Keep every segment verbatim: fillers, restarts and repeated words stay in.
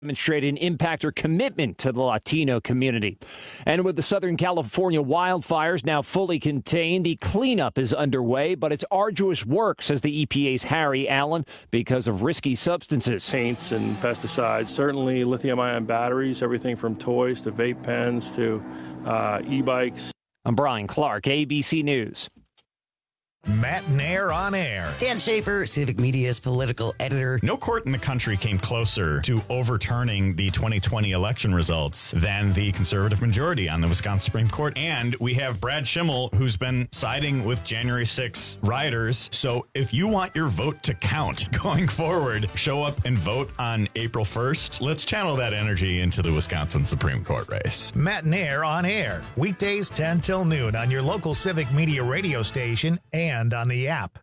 demonstrate an impact or commitment to the Latino community. And with the Southern California wildfires now fully contained, the cleanup is underway, but it's arduous work, says the E P A's Harry Allen, because of risky substances. Paints and pesticides, certainly lithium-ion batteries, everything from toys to vape pens to uh, e-bikes. I'm Brian Clark, A B C News. Matt Nair on air. Dan Schaefer, Civic Media's political editor. No court in the country came closer to overturning the twenty twenty election results than the conservative majority on the Wisconsin Supreme Court. And we have Brad Schimmel, who's been siding with January sixth rioters. So if you want your vote to count going forward, show up and vote on April first. Let's channel that energy into the Wisconsin Supreme Court race. Matt Nair on air. Weekdays ten till noon on your local Civic Media radio station and And on the app.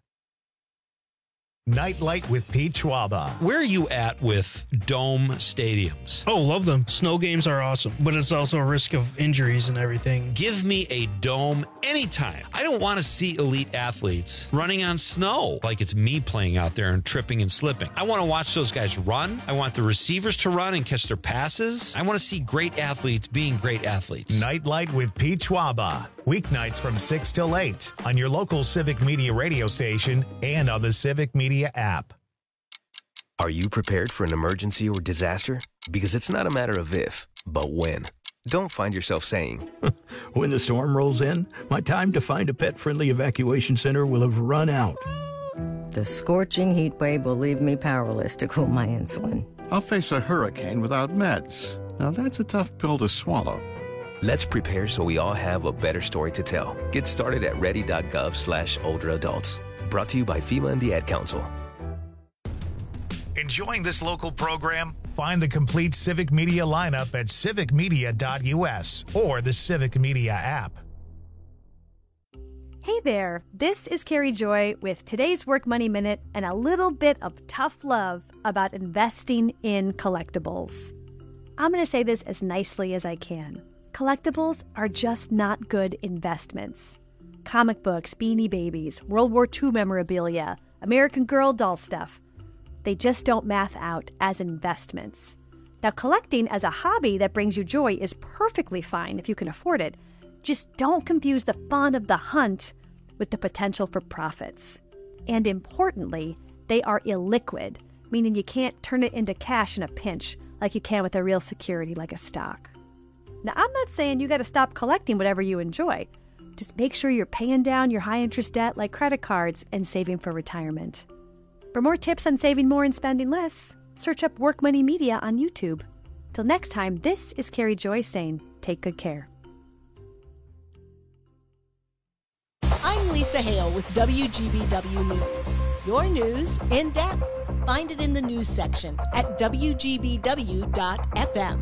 Nightlight with Pete Schwaba. Where are you at with dome stadiums? Oh, love them. Snow games are awesome, but it's also a risk of injuries and everything. Give me a dome anytime. I don't want to see elite athletes running on snow like it's me playing out there and tripping and slipping. I want to watch those guys run. I want the receivers to run and catch their passes. I want to see great athletes being great athletes. Nightlight with Pete Schwaba. Weeknights from six till eight on your local Civic Media radio station and on the Civic Media app. Are you prepared for an emergency or disaster? Because it's not a matter of if, but when. Don't find yourself saying, when the storm rolls in, my time to find a pet-friendly evacuation center will have run out. The scorching heat wave will leave me powerless to cool my insulin. I'll face a hurricane without meds. Now that's a tough pill to swallow. Let's prepare so we all have a better story to tell. Get started at ready.gov slash older adults. Brought to you by FEMA and the Ad Council. Enjoying this local program? Find the complete Civic Media lineup at civic media dot u s or the Civic Media app. Hey there, this is Carrie Joy with today's Work Money Minute and a little bit of tough love about investing in collectibles. I'm going to say this as nicely as I can. Collectibles are just not good investments. Comic books, Beanie Babies, World War Two memorabilia, American Girl doll stuff. They just don't math out as investments. Now, collecting as a hobby that brings you joy is perfectly fine if you can afford it. Just don't confuse the fun of the hunt with the potential for profits. And importantly, they are illiquid, meaning you can't turn it into cash in a pinch like you can with a real security like a stock. Now, I'm not saying you got to stop collecting whatever you enjoy. Just make sure you're paying down your high-interest debt like credit cards and saving for retirement. For more tips on saving more and spending less, search up Work Money Media on YouTube. Till next time, this is Carrie Joy saying, take good care. I'm Lisa Hale with W G B W News. Your news in depth. Find it in the news section at w g b w dot f m.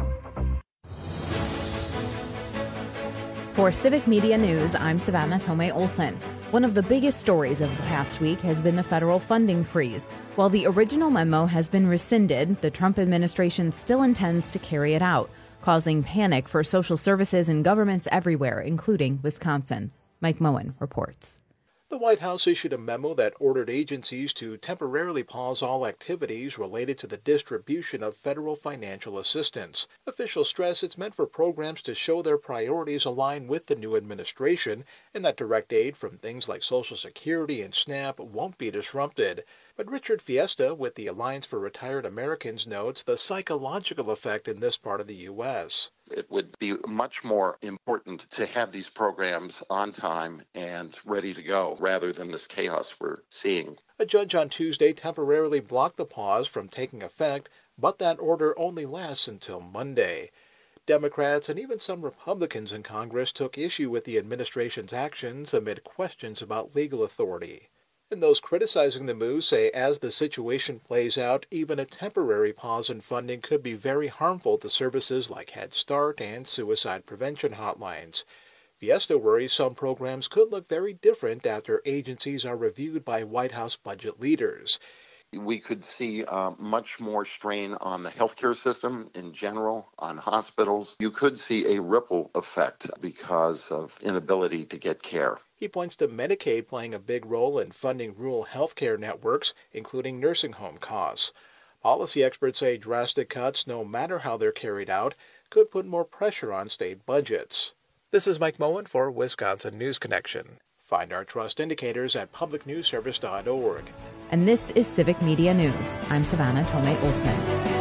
For Civic Media News, I'm Savannah Tomei Olson. One of the biggest stories of the past week has been the federal funding freeze. While the original memo has been rescinded, the Trump administration still intends to carry it out, causing panic for social services and governments everywhere, including Wisconsin. Mike Moen reports. The White House issued a memo that ordered agencies to temporarily pause all activities related to the distribution of federal financial assistance. Officials stress it's meant for programs to show their priorities align with the new administration and that direct aid from things like Social Security and SNAP won't be disrupted. But Richard Fiesta with the Alliance for Retired Americans notes the psychological effect in this part of the U S It would be much more important to have these programs on time and ready to go rather than this chaos we're seeing. A judge on Tuesday temporarily blocked the pause from taking effect, but that order only lasts until Monday. Democrats and even some Republicans in Congress took issue with the administration's actions amid questions about legal authority. And those criticizing the move say as the situation plays out, even a temporary pause in funding could be very harmful to services like Head Start and suicide prevention hotlines. Fiesta worries some programs could look very different after agencies are reviewed by White House budget leaders. We could see uh, much more strain on the healthcare system in general, on hospitals. You could see a ripple effect because of inability to get care. He points to Medicaid playing a big role in funding rural healthcare networks, including nursing home costs. Policy experts say drastic cuts, no matter how they're carried out, could put more pressure on state budgets. This is Mike Moen for Wisconsin News Connection. Find our trust indicators at public news service dot org. And this is Civic Media News. I'm Savannah Tomei Olson.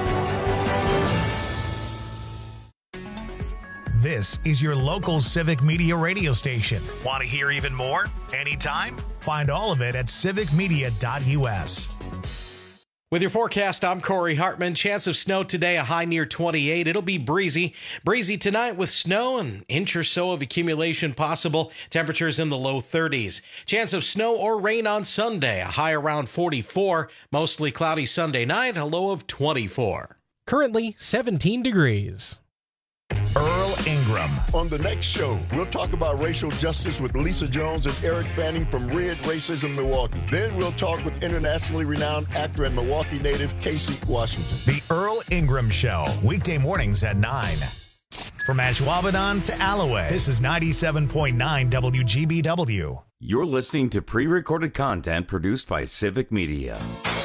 This is your local Civic Media radio station. Want to hear even more? Anytime? Find all of it at civic media dot u s. With your forecast, I'm Corey Hartman. Chance of snow today, a high near twenty-eight. It'll be breezy. Breezy tonight with snow, an inch or so of accumulation possible. Temperatures in the low thirties. Chance of snow or rain on Sunday, a high around forty-four. Mostly cloudy Sunday night, a low of twenty-four. Currently seventeen degrees. Earl Ingram. On the next show, we'll talk about racial justice with Lisa Jones and Eric Fanning from Red Racism Milwaukee. Then we'll talk with internationally renowned actor and Milwaukee native Casey Washington. The Earl Ingram Show, weekday mornings at nine. From Ashwaubenon to Alloway, this is ninety-seven point nine W G B W. You're listening to pre-recorded content produced by Civic Media.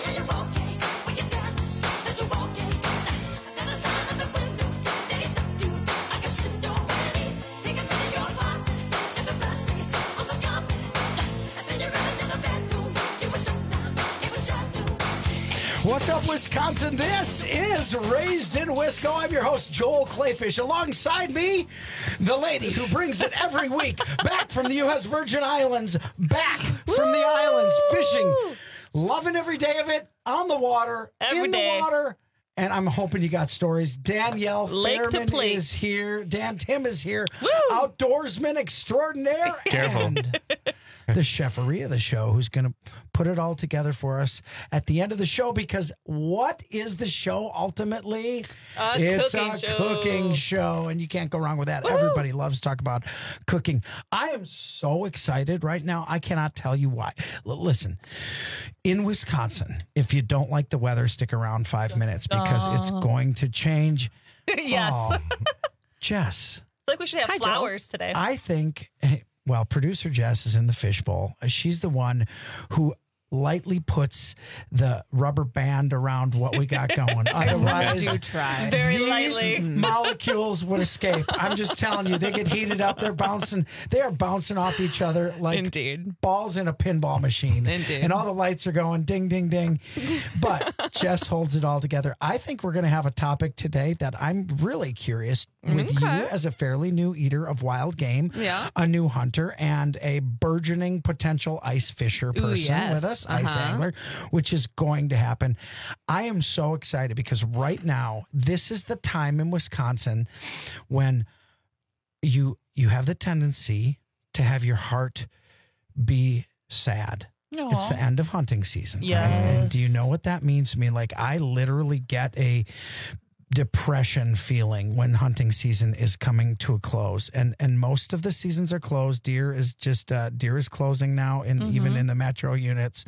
What's up, Wisconsin? This is Raised in Wisco. I'm your host, Joel Clayfish. Alongside me, the lady who brings it every week, back from the U S Virgin Islands, back from the islands, fishing, loving every day of it, on the water, every in day. the water. And I'm hoping you got stories. Danielle Lake to Fairman plate. is here. Dan Tim is here. Woo! Outdoorsman extraordinaire. Careful. And the cheferie of the show, who's going to put it all together for us at the end of the show, because what is the show ultimately? A it's cooking a show. cooking show, and you can't go wrong with that. Woo! Everybody loves to talk about cooking. I am so excited right now. I cannot tell you why. L- listen, in Wisconsin, if you don't like the weather, stick around five minutes because Aw. it's going to change. Yes. Oh, Jess. I feel like we should have Hi, Joel. flowers today. I think, well, producer Jess is in the fishbowl. She's the one who lightly puts the rubber band around what we got going. Otherwise, do try. Very these lightly. molecules would escape. I'm just telling you, they get heated up. They're bouncing. They are bouncing off each other like Indeed. balls in a pinball machine. Indeed. And all the lights are going ding, ding, ding. But Jess holds it all together. I think we're going to have a topic today that I'm really curious with Okay. you as a fairly new eater of wild game, Yeah. a new hunter, and a burgeoning potential ice fisher Ooh, person yes. with us, ice Uh-huh. angler, which is going to happen. I am so excited because right now, this is the time in Wisconsin when you you have the tendency to have your heart be sad. It's the Aw. end of hunting season. right? Yes. And do you know what that means to me? Like, I literally get a depression feeling when hunting season is coming to a close, and and most of the seasons are closed. Deer is just uh, deer is closing now, in even in the metro units.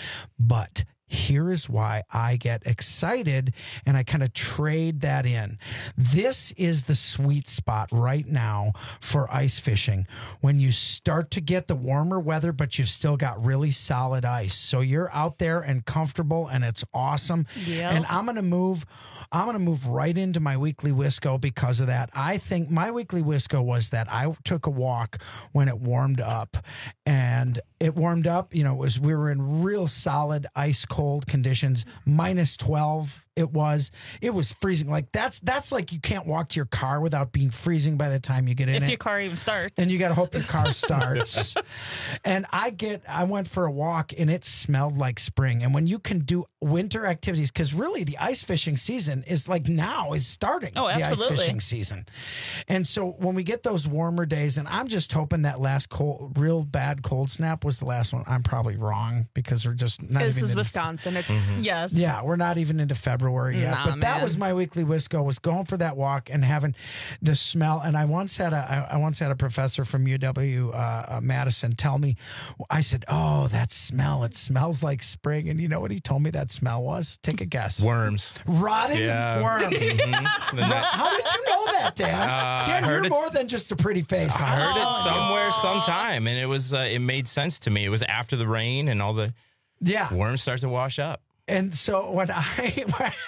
But here is why I get excited, and I kind of trade that in. This is the sweet spot right now for ice fishing, when you start to get the warmer weather, but you've still got really solid ice. So you're out there and comfortable, and it's awesome. Yep. And I'm going to move, I'm going to move right into my weekly Wisco because of that. I think my weekly Wisco was that I took a walk when it warmed up, and it warmed up, you know, it was, we were in real solid ice cold conditions, minus twelve. It was, it was freezing. Like that's, that's like, you can't walk to your car without being freezing by the time you get in If it. your car even starts. And you got to hope your car starts. And I get, I went for a walk and it smelled like spring. And when you can do winter activities, because really the ice fishing season is like now is starting. Oh, the ice absolutely. fishing season. And so when we get those warmer days, and I'm just hoping that last cold, real bad cold snap was the last one. I'm probably wrong because we're just not This even is into- Wisconsin. It's, yes. yeah, we're not even into February yet. Nah, but that man. was my weekly Wisco, was going for that walk and having the smell. And I once had a I I once had a professor from U W uh, uh, Madison tell me, I said, "Oh, that smell! It smells like spring." And you know what he told me that smell was? Take a guess. Worms. Rotting Yeah. worms. Mhm. Ro- How did you know that, Dan? Uh, Dan, I heard you're it- more than just a pretty face. I I'm heard it telling you. somewhere, sometime, and it was uh, it made sense to me. It was after the rain and all the Yeah. worms start to wash up. And so when I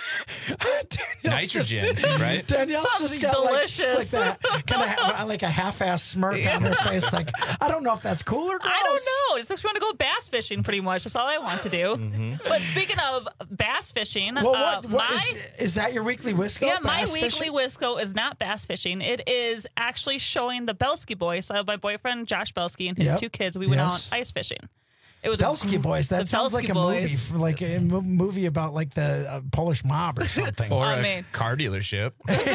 nitrogen, just, right? Danielle's Sounds just got delicious. like, like that kind of like a half-ass smirk on her face. Like I don't know if that's cool or gross. I don't know. It's like we want to go bass fishing, pretty much. That's all I want to do. Mm-hmm. But speaking of bass fishing, Well, what, uh, what my is, is that your weekly Wisco? yeah, my bass weekly fishing? Wisco is not bass fishing. It is actually showing the Belsky boys. So my boyfriend Josh Belsky and his Yep. two kids. We went Yes. out ice fishing. It was Belsky a, Boys. That the sounds Belsky like a boys. movie, for like a mo- movie about like the uh, Polish mob or something. Or I a mean- car dealership.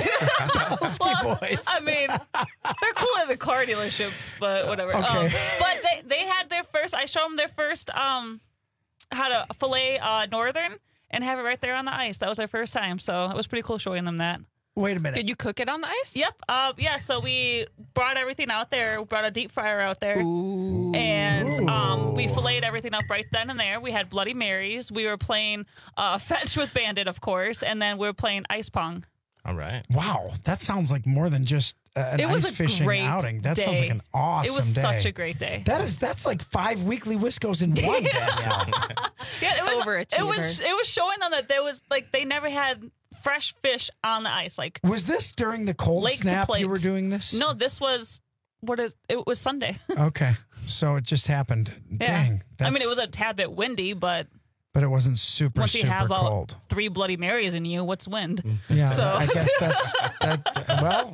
Belsky Boys. I mean, they're cool at the car dealerships, but whatever. Okay. Um, but they, they had their first, I showed them their first, um, how to fillet uh, Northern and have it right there on the ice. That was their first time. So it was pretty cool showing them that. Wait a minute. Did you cook it on the ice? Yep. Uh, yeah, so we brought everything out there. We brought a deep fryer out there. Ooh. And um, we filleted everything up right then and there. We had Bloody Marys. We were playing uh, Fetch with Bandit, of course. And then we were playing Ice Pong. All right. Wow, that sounds like more than just uh, an It was ice a fishing great outing. That sounds day. like an awesome It was day. such a great day. That is that's like five weekly Wiscos in one, Danielle. Yeah, it was Overachiever. It was it was showing them that there was like they never had fresh fish on the ice. Like Was this during the cold lake snap to plate. you were doing this? No, this was what is it was Sunday. Okay, so it just happened. Yeah. Dang. I mean, that's- it was a tad bit windy, but But it wasn't super, once you super have about cold. three Bloody Marys in you, what's wind? Yeah, So I guess that's that. Well,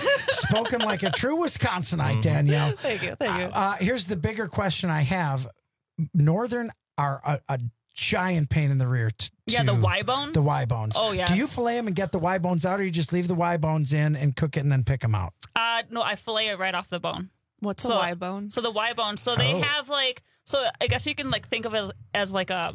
spoken like a true Wisconsinite, Danielle. Thank you, thank you. Uh, here's the bigger question I have: Northern are a, a giant pain in the rear. T- Yeah, to- the Y bone? The Y bones. Oh, yes. Do you fillet them and get the Y bones out, or you just leave the Y bones in and cook it and then pick them out? Uh, no, I fillet it right off the bone. What's so, a Y bone? So the Y bone. So they Oh. have like. So I guess you can like think of it as, as like a.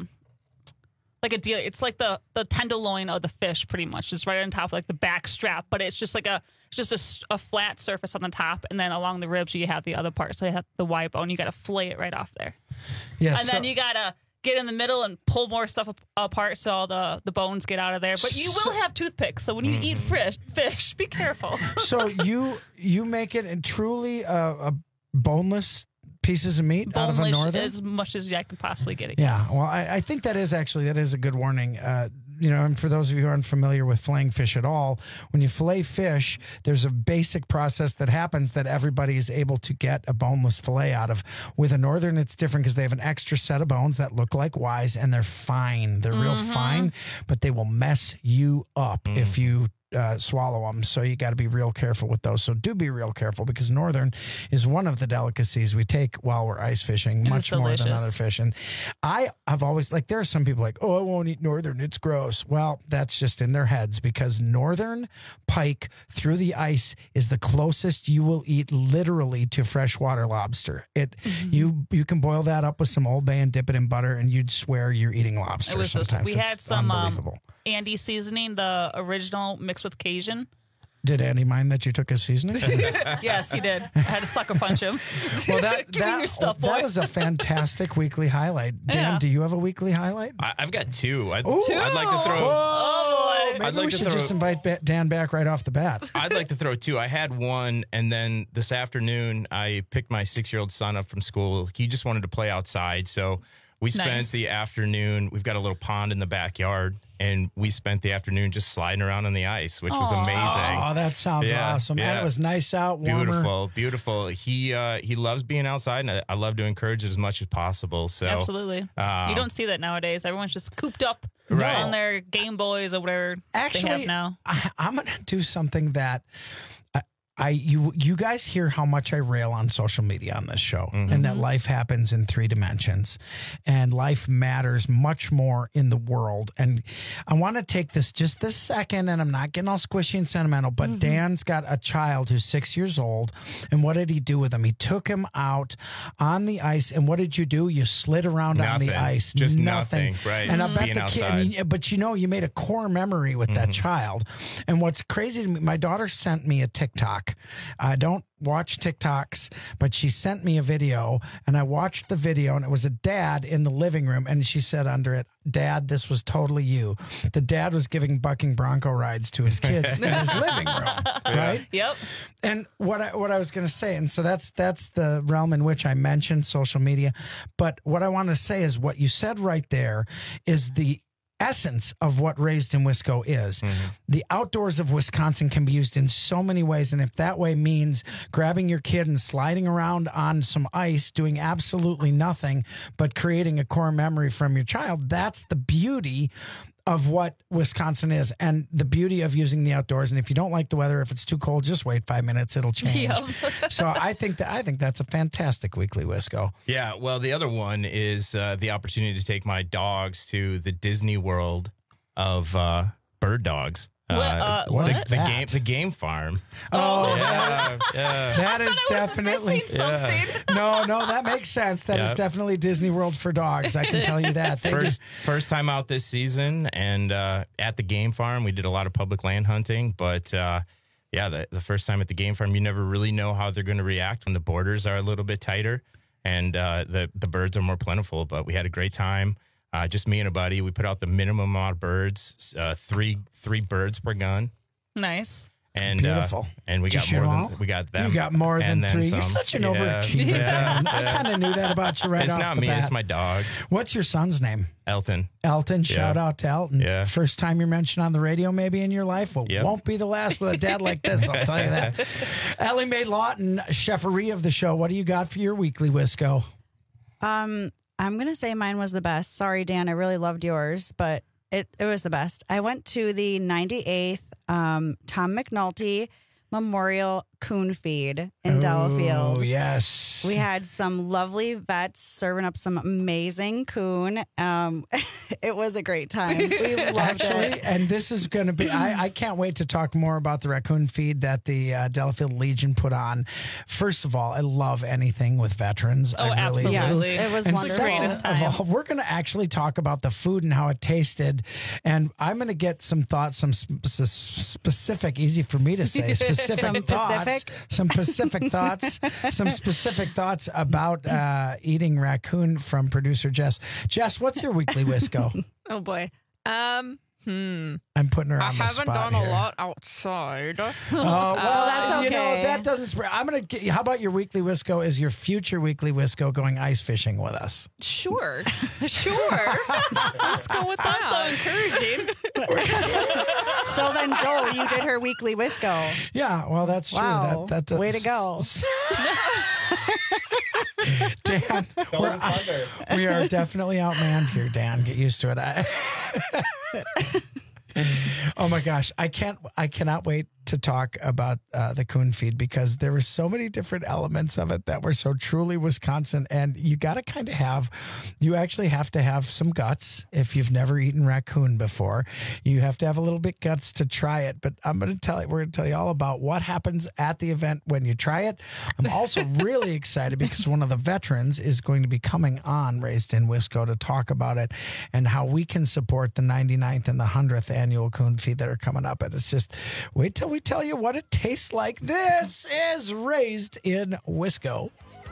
Like a deal, it's like the the tenderloin of the fish, pretty much. It's right on top of like the back strap, but it's just like a it's just a s- a, flat surface on the top, and then along the ribs you have the other part. So you have the Y bone. You got to fillet it right off there, Yeah, and so- then you gotta get in the middle and pull more stuff ap- apart so all the the bones get out of there. But you will have toothpicks, so when you eat fish, fish, be careful. So you you make it in truly a, a boneless pieces of meat out of a Boneless Northern? as much as I can possibly get it. Yeah, yes. well, I, I think that is actually that is a good warning. Uh, you know, and for those of you who aren't familiar with filleting fish at all, when you fillet fish, there's a basic process that happens that everybody is able to get a boneless fillet out of. With a Northern, it's different because they have an extra set of bones that look like Y's, and they're fine. They're real Mm-hmm. fine, but they will mess you up if you uh, swallow them. So you got to be real careful with those. So do be real careful because Northern is one of the delicacies we take while we're ice fishing, It much is more than delicious. other fish. And I have always, like, there are some people like, oh, I won't eat Northern. It's gross. Well, that's just in their heads because Northern pike through the ice is the closest you will eat literally to freshwater lobster. It Mm-hmm. you you can boil that up with some Old Bay and dip it in butter, and you'd swear you're eating lobster. It was just, sometimes we It's had some um, unbelievable. Andy seasoning, the original mixed with Cajun. Did Andy mind that you took his seasoning? Yes, he did. I had to sucker punch him. Well, that Give me that, your stuff, boy. that was a fantastic weekly highlight. Dan, Yeah. do you have a weekly highlight? I, I've got two. I'd, Ooh. I'd like to throw. Oh, boy. Maybe I'd like we to should throw- just invite ba- Dan back right off the bat. I'd like to throw two. I had one, and then this afternoon I picked my six-year-old son up from school. He just wanted to play outside, so we spent Nice. the afternoon. We've got a little pond in the backyard, and we spent the afternoon just sliding around on the ice, which was Aw. amazing. Oh, that sounds Yeah, awesome. And yeah. it was nice out, warmer. Beautiful, beautiful. He uh, he loves being outside, and I, I love to encourage it as much as possible. So Absolutely. um, you don't see that nowadays. Everyone's just cooped up Right. on their Game Boys or whatever they Actually, have now. I, I'm going to do something that I, I you you guys hear how much I rail on social media on this show, Mm-hmm. and that life happens in three dimensions, and life matters much more in the world. And I want to take this just this second, and I'm not getting all squishy and sentimental, but Mm-hmm. Dan's got a child who's six years old, and what did he do with him? He took him out on the ice, and what did you do? You slid around on the Nothing. ice, Just nothing, right. And I Just bet being the kid, outside. and you- but you know, you made a core memory with that child. And what's crazy to me, my daughter sent me a TikTok. I don't watch TikToks, but she sent me a video, and I watched the video, and it was a dad in the living room, and she said under it, "Dad, this was totally you." The dad was giving bucking bronco rides to his kids in his living room, right? Yep. And what I what I was going to say, and so that's that's the realm in which I mentioned social media. But what I want to say is what you said right there is the essence of what Raised in Wisco is. Mm-hmm. The outdoors of Wisconsin can be used in so many ways, and if that way means grabbing your kid and sliding around on some ice, doing absolutely nothing but creating a core memory from your child, that's the beauty of what Wisconsin is and the beauty of using the outdoors. And if you don't like the weather, if it's too cold, just wait five minutes, it'll change. Yep. So I think that I think that's a fantastic weekly Wisco. Yeah, well, the other one is uh, the opportunity to take my dogs to the Disney World of uh, bird dogs. What, uh, the, what the, is the that? game, the game farm. Oh, yeah, yeah. That is definitely yeah. no, no. That makes sense. That Yep. is definitely Disney World for dogs. I can tell you that. They First, just- first time out this season, and uh, at the game farm, we did a lot of public land hunting. But uh, yeah, the, the first time at the game farm, you never really know how they're going to react when the borders are a little bit tighter and uh, the the birds are more plentiful. But we had a great time. Uh, just me and a buddy. We put out the minimum amount of birds, uh, three three birds per gun. Nice. And Beautiful. Uh, and we Did got you more shoot than all? we got them. You got more than and then three. You're some. such an Yeah, overachiever. yeah, Dan. I yeah. kind of knew that about you right It's off not the me. bat. It's my dog, What's your son's name? Elton. Elton. Shout Yeah. out to Elton. Yeah. First time you're mentioned on the radio maybe in your life. Well, Yep. won't be the last with a dad like this, I'll tell you that. Ellie Mae Lawton, cheferie of the show. What do you got for your weekly Wisco? Um, I'm going to say mine was the best. Sorry, Dan, I really loved yours, but it, it was the best. I went to the ninety-eighth um, Tom McNulty Memorial Coon Feed in Oh, Delafield. yes. We had some lovely vets serving up some amazing coon. Um, it was a great time. We loved Actually, it. and this is going to be, I, I can't wait to talk more about the raccoon feed that the uh, Delafield Legion put on. First of all, I love anything with veterans. Oh, I really do. absolutely. Yes, it was And wonderful. second Greatest of time. all, we're going to actually talk about the food and how it tasted. And I'm going to get some thoughts, some sp- s- specific, easy for me to say, specific Some thoughts. Pacific? Some specific thoughts. Some specific thoughts about uh, eating raccoon from producer Jess. Jess, what's your weekly Wisco? Oh boy. Um. Hmm. I'm putting her I on the haven't spot done here. a lot outside. Oh, well, that's you know, okay. that doesn't spread. I'm going to get How about your weekly Wisco is your future weekly Wisco going ice fishing with us? Sure. Sure. Let's go with that. So encouraging. So then, Joel, you did her weekly Wisco. Yeah, well, that's true. Wow. That, that, Way to go. Dan, we're, we are definitely outmanned here, Dan. Get used to it. I, oh my gosh, I can't. I cannot wait to talk about uh, the coon feed because there were so many different elements of it that were so truly Wisconsin, and you got to kind of have. You actually have to have some guts if you've never eaten raccoon before. You have to have a little bit guts to try it. But I'm going to tell you, we're going to tell you all about what happens at the event when you try it. I'm also really excited because one of the veterans is going to be coming on Raised in Wisco to talk about it and how we can support the ninety-ninth and the one hundredth annual coon feed that are coming up. And it's just wait till we tell you what it tastes like. This is Raised in Wisco.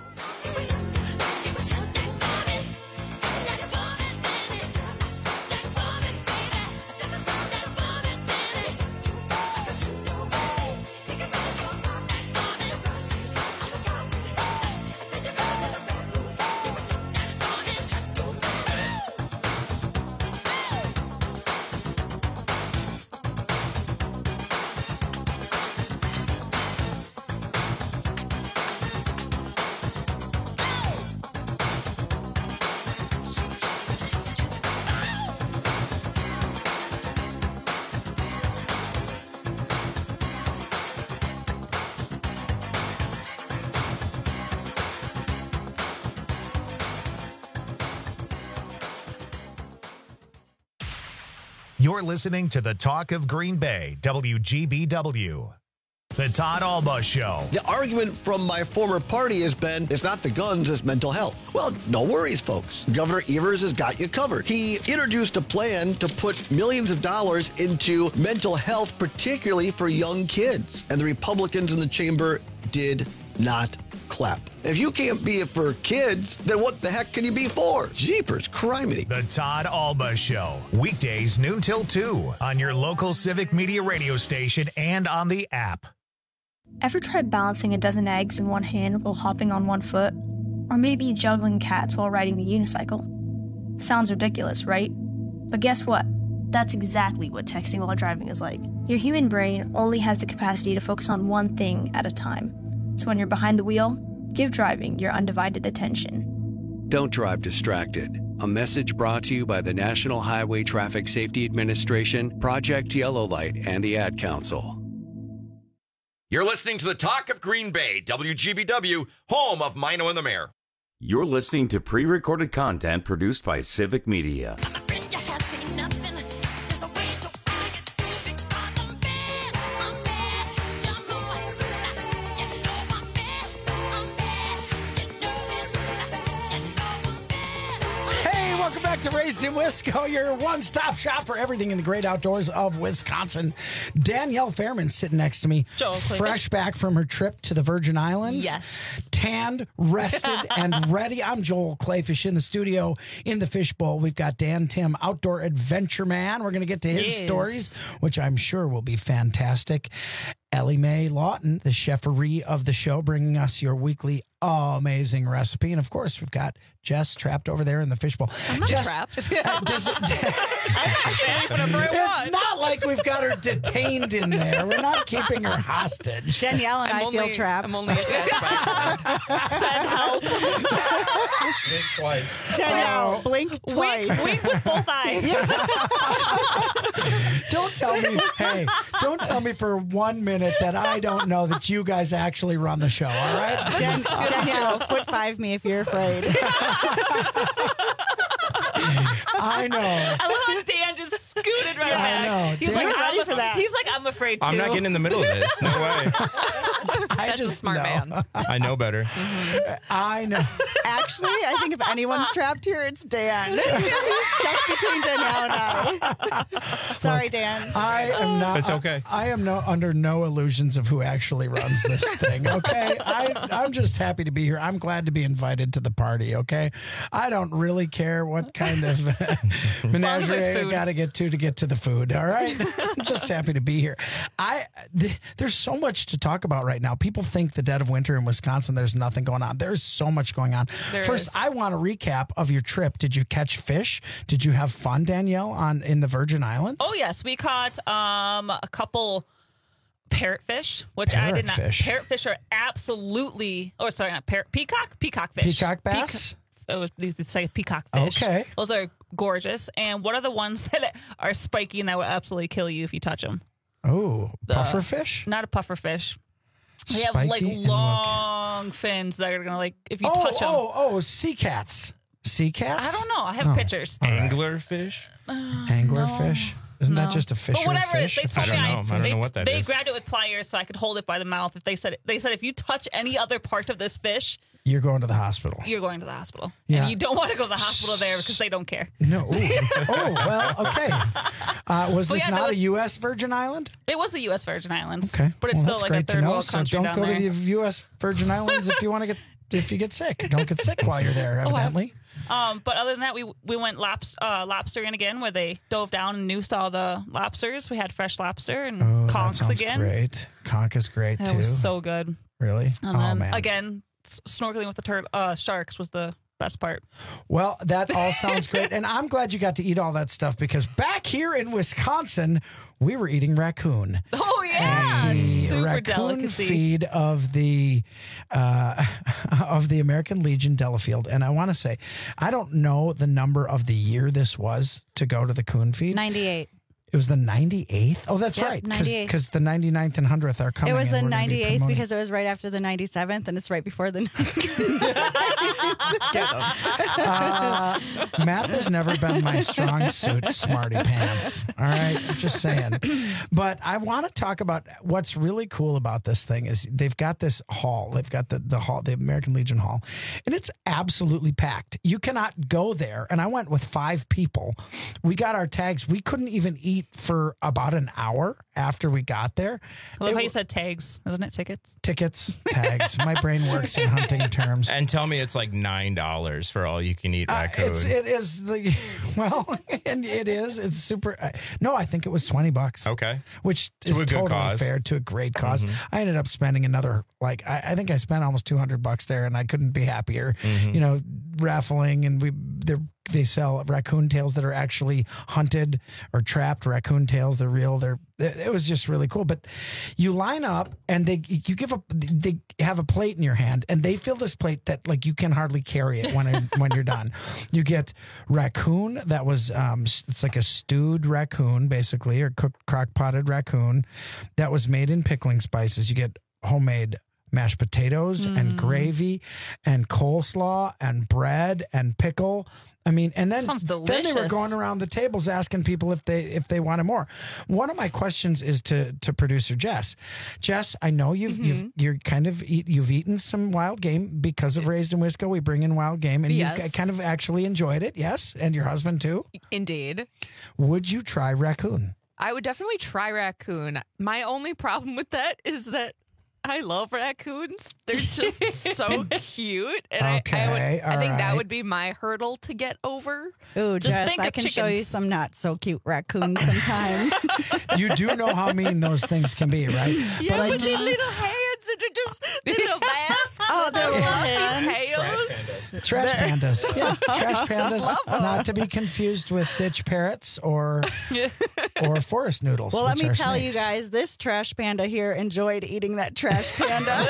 You're listening to the Talk of Green Bay, W G B W. The Todd Alba Show. The argument from my former party has been, it's not the guns, it's mental health. Well, no worries, folks. Governor Evers has got you covered. He introduced a plan to put millions of dollars into mental health, particularly for young kids. And the Republicans in the chamber did not clap. If you can't be it for kids, then what the heck can you be for? Jeepers, criminy. The Todd Alba Show. Weekdays noon till two on your local Civic Media radio station and on the app. Ever tried balancing a dozen eggs in one hand while hopping on one foot? Or maybe juggling cats while riding a unicycle? Sounds ridiculous, right? But guess what? That's exactly what texting while driving is like. Your human brain only has the capacity to focus on one thing at a time. So when you're behind the wheel, give driving your undivided attention. Don't drive distracted. A message brought to you by the National Highway Traffic Safety Administration, Project Yellow Light, and the Ad Council. You're listening to the Talk of Green Bay, W G B W, home of Mino and the Mayor. You're listening to pre-recorded content produced by Civic Media. To Raised in Wisco, your one-stop shop for everything in the great outdoors of Wisconsin. Danielle Fairman sitting next to me, Joel fresh back from her trip to the Virgin Islands. Yes. Tanned, rested, and ready. I'm Joel Clayfish in the studio in the fishbowl. We've got Dan Tim, outdoor adventure man. We're going to get to his Yes. stories, which I'm sure will be fantastic. Ellie Mae Lawton, the cheferie of the show, bringing us your weekly amazing recipe. And of course, we've got Jess trapped over there in the fishbowl. I'm not Jess, trapped. uh, does it, I'm actually whatever I it's want. not like we've got her detained in there. We're not keeping her hostage. Danielle and I'm I only, feel trapped. I'm only attached by Send help. Blink twice. Danielle, Oh. blink twice. Wink, wink with both eyes. Don't tell me, hey, don't tell me for one minute that I don't know that you guys actually run the show, all right? Dan- Danielle, foot five me if you're afraid. I know. I love how Dan just scooted right Yeah, I back. know. He's Dan- like, You're I'm ready for that. He's like, I'm afraid too. I'm not getting in the middle of this. No way. I That's just a smart know. man. I know better. I know. Actually, I think if anyone's trapped here, it's Dan. He's stuck between Danielle and I. Sorry, Dan. I am not. It's okay. I, I am no under no illusions of who actually runs this thing. Okay, I I'm just happy to be here. I'm glad to be invited to the party. Okay, I don't really care what kind of menagerie there's I food. got to get to to get to the food. All right, I'm just happy to be here. I th- there's so much to talk about right now. People think the dead of winter in Wisconsin, there's nothing going on. There's so much going on. There First, is. I want a recap of your trip. Did you catch fish? Did you have fun, Danielle, on in the Virgin Islands? Oh yes, we caught um a couple parrotfish, which I did not. Parrotfish. Parrotfish are absolutely. Oh, sorry, not parrot. Peacock. Peacock fish. Peacock bass? Peacock, oh, these these say peacock fish. Okay. Those are gorgeous. And what are the ones that are spiky and that will absolutely kill you if you touch them? Oh, The- puffer fish? Not a puffer fish. They have like Spiky and what- long fins that are gonna like if you oh, touch them. oh, oh, sea cats. Sea cats? I don't know. I have Oh, pictures. all right. Anglerfish? Anglerfish? Isn't that No. just a fish But or a whatever it is, fish? they told I don't me know. I don't they, know what that they is. grabbed it with pliers so I could hold it by the mouth. If they said they said if you touch any other part of this fish, You're going to the hospital. you're going to the hospital. Yeah. And you don't want to go to the hospital there because they don't care. No. Ooh. Oh, well, okay. Uh, was Well, this yeah, not there was- a U S Virgin Island? It was the U S Virgin Islands. Okay. But it's Well, still that's like a great to third know. world So country don't down go there. to the U S Virgin Islands if you want to get if you get sick. Don't get sick while you're there, Oh, I- evidently. Um, but other than that, we we went lobs, uh, lobstering again, where they dove down and noosed all the lobsters. We had fresh lobster and Oh, that conchs sounds again. great. Conch is great, It too. was so good. Really? And oh, then man. again, s- snorkeling with the tur- uh, sharks was the best part. Well, that all sounds great. And I'm glad you got to eat all that stuff because back here in Wisconsin, we were eating raccoon. Oh, yeah. The Super raccoon delicacy. feed of the uh, of the American Legion Delafield. And I want to say, I don't know the number of the year this was to go to the coon feed. ninety-eight. It was the ninety-eighth? Oh, that's Yep, right. ninety-eighth. Because the ninety-ninth and one hundredth are coming. It was and the we're gonna be ninety-eighth promoting- because it was right after the ninety-seventh, and it's right before the. Uh, math has never been my strong suit, smarty pants. All right, I'm just saying. But I want to talk about what's really cool about this thing is they've got this hall. They've got the the hall, the American Legion Hall, and it's absolutely packed. You cannot go there. And I went with five people. We got our tags. We couldn't even eat for about an hour after we got there. I love It how w- you said tags, isn't it? Tickets. tickets, tags. My brain works in hunting terms. And tell me it's like nine dollars for all you can eat Uh, raccoon. it's it is the well, and it is. It's super. Uh, no, I think it was twenty bucks. Okay, which To is a good totally cause. fair to a great because Mhm. I ended up spending another like I, I think I spent almost two hundred bucks there, and I couldn't be happier. Mhm. You know, raffling, and we they they sell raccoon tails that are actually hunted or trapped raccoon tails. They're real. They're it was just really cool. But you line up and they you give a they have a plate in your hand and they fill this plate that like you can hardly carry it when it, when you're done. You get raccoon that was um it's like a stewed raccoon basically, or cooked crock potted raccoon that was made in pickling spices. You get homemade mashed potatoes mm. and gravy and coleslaw and bread and pickle. I mean, and then, Sounds then delicious. they were going around the tables asking people if they if they wanted more. One of my questions is to to producer Jess. Jess, I know you've Mm-hmm. you've you're kind of eat, you've eaten some wild game because of Raised in Wisco. We bring in wild game, and Yes. you've kind of actually enjoyed it. Yes, and your husband too. Indeed. Would you try raccoon? I would definitely try raccoon. My only problem with that is that I love raccoons. They're just so cute. And Okay, I, I, would, I all think that right. would be my hurdle to get over. Ooh, Just Jess, think I of can show you chickens. some not so cute raccoons sometime. You do know how mean those things can be, right? Yeah, I but do- their little hands and they're just little masks. Oh, their and little fluffy hands. tails. Trash pandas. Yeah, trash Just pandas. love 'em. Not to be confused with ditch parrots or or forest noodles. Well, let which me are tell you snakes. guys, this trash panda here enjoyed eating that trash panda.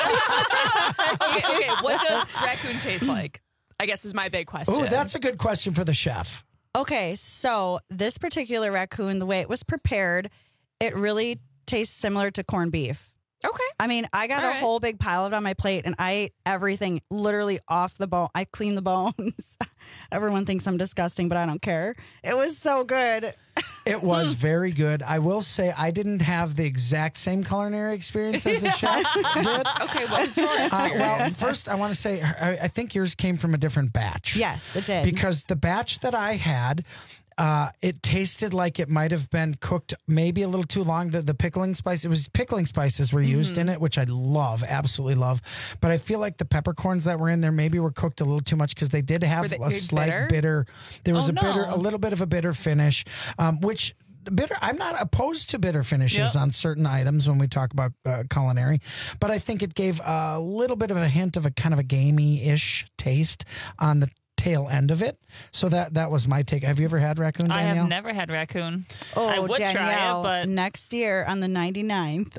okay, okay, what does raccoon taste like? I guess is my big question. Oh, that's a good question for the chef. Okay, so this particular raccoon, the way it was prepared, it really tastes similar to corned beef. Okay. I mean, I got All a right. whole big pile of it on my plate, and I ate everything literally off the bone. I cleaned the bones. Everyone thinks I'm disgusting, but I don't care. It was so good. It was very good. I will say I didn't have the exact same culinary experience as the chef did. Okay, what was your Uh, experience? well, first, I want to say I, I think yours came from a different batch. Yes, it did. Because the batch that I had, uh, it tasted like it might have been cooked maybe a little too long. The, the pickling spice, it was pickling spices were used in it, which I love, absolutely love. But I feel like the peppercorns that were in there maybe were cooked a little too much because they did have Were they- a slight bitter? bitter. There was Oh, a bitter, no. a little bit of a bitter finish, um, which. Bitter. I'm not opposed to bitter finishes Yep. on certain items when we talk about uh, culinary, but I think it gave a little bit of a hint of a kind of a gamey-ish taste on the tail end of it. So that that was my take. Have you ever had raccoon, I Danielle? have never had raccoon. Oh, I would Danielle, try it, but next year on the ninety-ninth.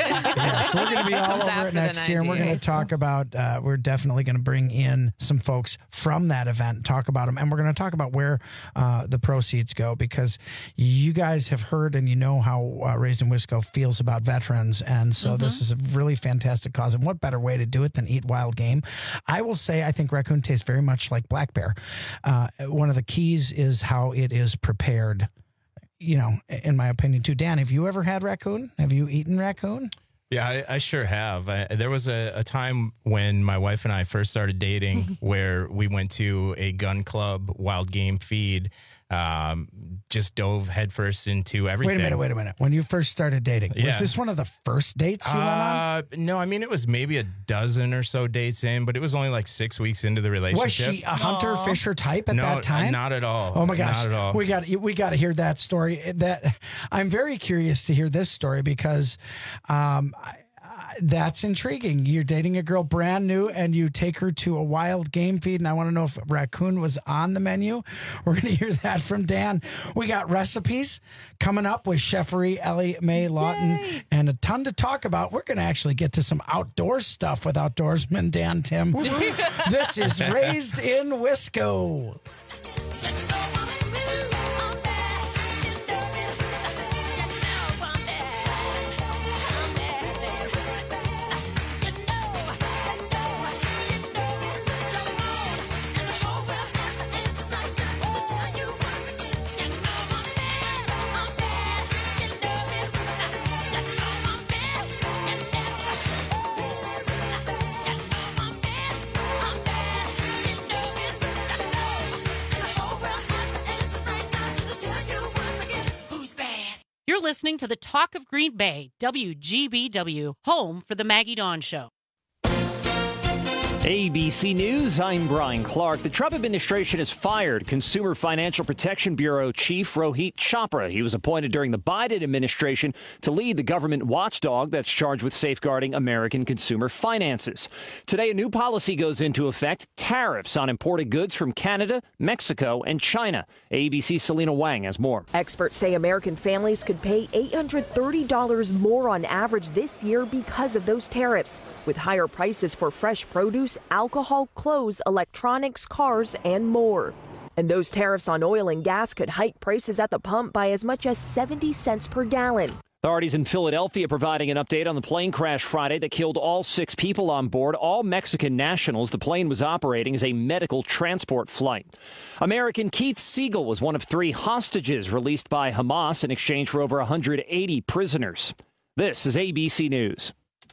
Yes, we're going to be all Comes over after it the next year, and we're going to ninety-eighth. talk about. Uh, we're definitely going to bring in some folks from that event, talk about them, and we're going to talk about where uh, the proceeds go because you guys have heard and you know how uh, Raised in Wisco feels about veterans, and so this is a really fantastic cause. And what better way to do it than eat wild game? I will say, I think raccoon tastes very much like black bear. Uh, one of the keys is how it is prepared. You know, in my opinion, too. Dan, have you ever had raccoon? Have you eaten raccoon? Yeah, I, I sure have. I, there was a, a time when my wife and I first started dating where we went to a gun club wild game feed, um, just dove headfirst into everything. Wait a minute, wait a minute. When you first started dating, was Yeah. this one of the first dates you went on? Uh, no, I mean, it was maybe a dozen or so dates in, but it was only like six weeks into the relationship. Was she a hunter Aw. fisher type at no, that time? not at all. Oh my gosh, Not at all. we got we got to hear that story. That I'm very curious to hear this story because um, I, I, that's intriguing. You're dating a girl brand new, and you take her to a wild game feed, and I want to know if raccoon was on the menu. We're going to hear that from Dan. We got recipes coming up with Chefery Ellie Mae Lawton, Yay. and a ton to talk about. We're going to actually get to some outdoor stuff with outdoorsman Dan Tim. This is Raised in Wisco. You're listening to the Talk of Green Bay, W G B W, home for the Maggie Dawn Show. A B C News, I'm Brian Clark. The Trump administration has fired Consumer Financial Protection Bureau Chief Rohit Chopra. He was appointed during the Biden administration to lead the government watchdog that's charged with safeguarding American consumer finances. Today, a new policy goes into effect, tariffs on imported goods from Canada, Mexico, and China. A B C's Selena Wang has more. Experts say American families could pay eight hundred thirty dollars more on average this year because of those tariffs, with higher prices for fresh produce, alcohol, clothes, electronics, cars, and more. And those tariffs on oil and gas could hike prices at the pump by as much as seventy cents per gallon. Authorities in Philadelphia providing an update on the plane crash Friday that killed all six people on board, all Mexican nationals. The plane was operating as a medical transport flight. American Keith Siegel was one of three hostages released by Hamas in exchange for over one hundred eighty prisoners. This is A B C News.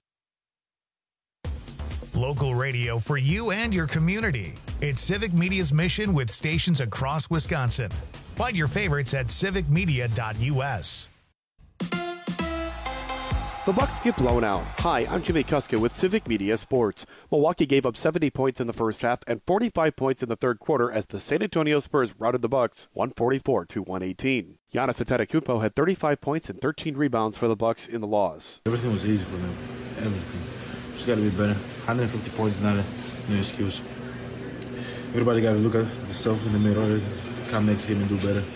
Local radio for you and your community. It's Civic Media's mission with stations across Wisconsin. Find your favorites at civic media dot u s. The Bucks get blown out. Hi, I'm Jimmy Kuska with Civic Media Sports. Milwaukee gave up seventy points in the first half and forty-five points in the third quarter as the San Antonio Spurs routed the Bucks one forty-four to one eighteen. Giannis Antetokounmpo had thirty-five points and thirteen rebounds for the Bucks in the loss. Everything was easy for them. Everything. Just got to be better. one hundred fifty points is not a, no excuse. Everybody got to look at themselves in the mirror and come next game and do better.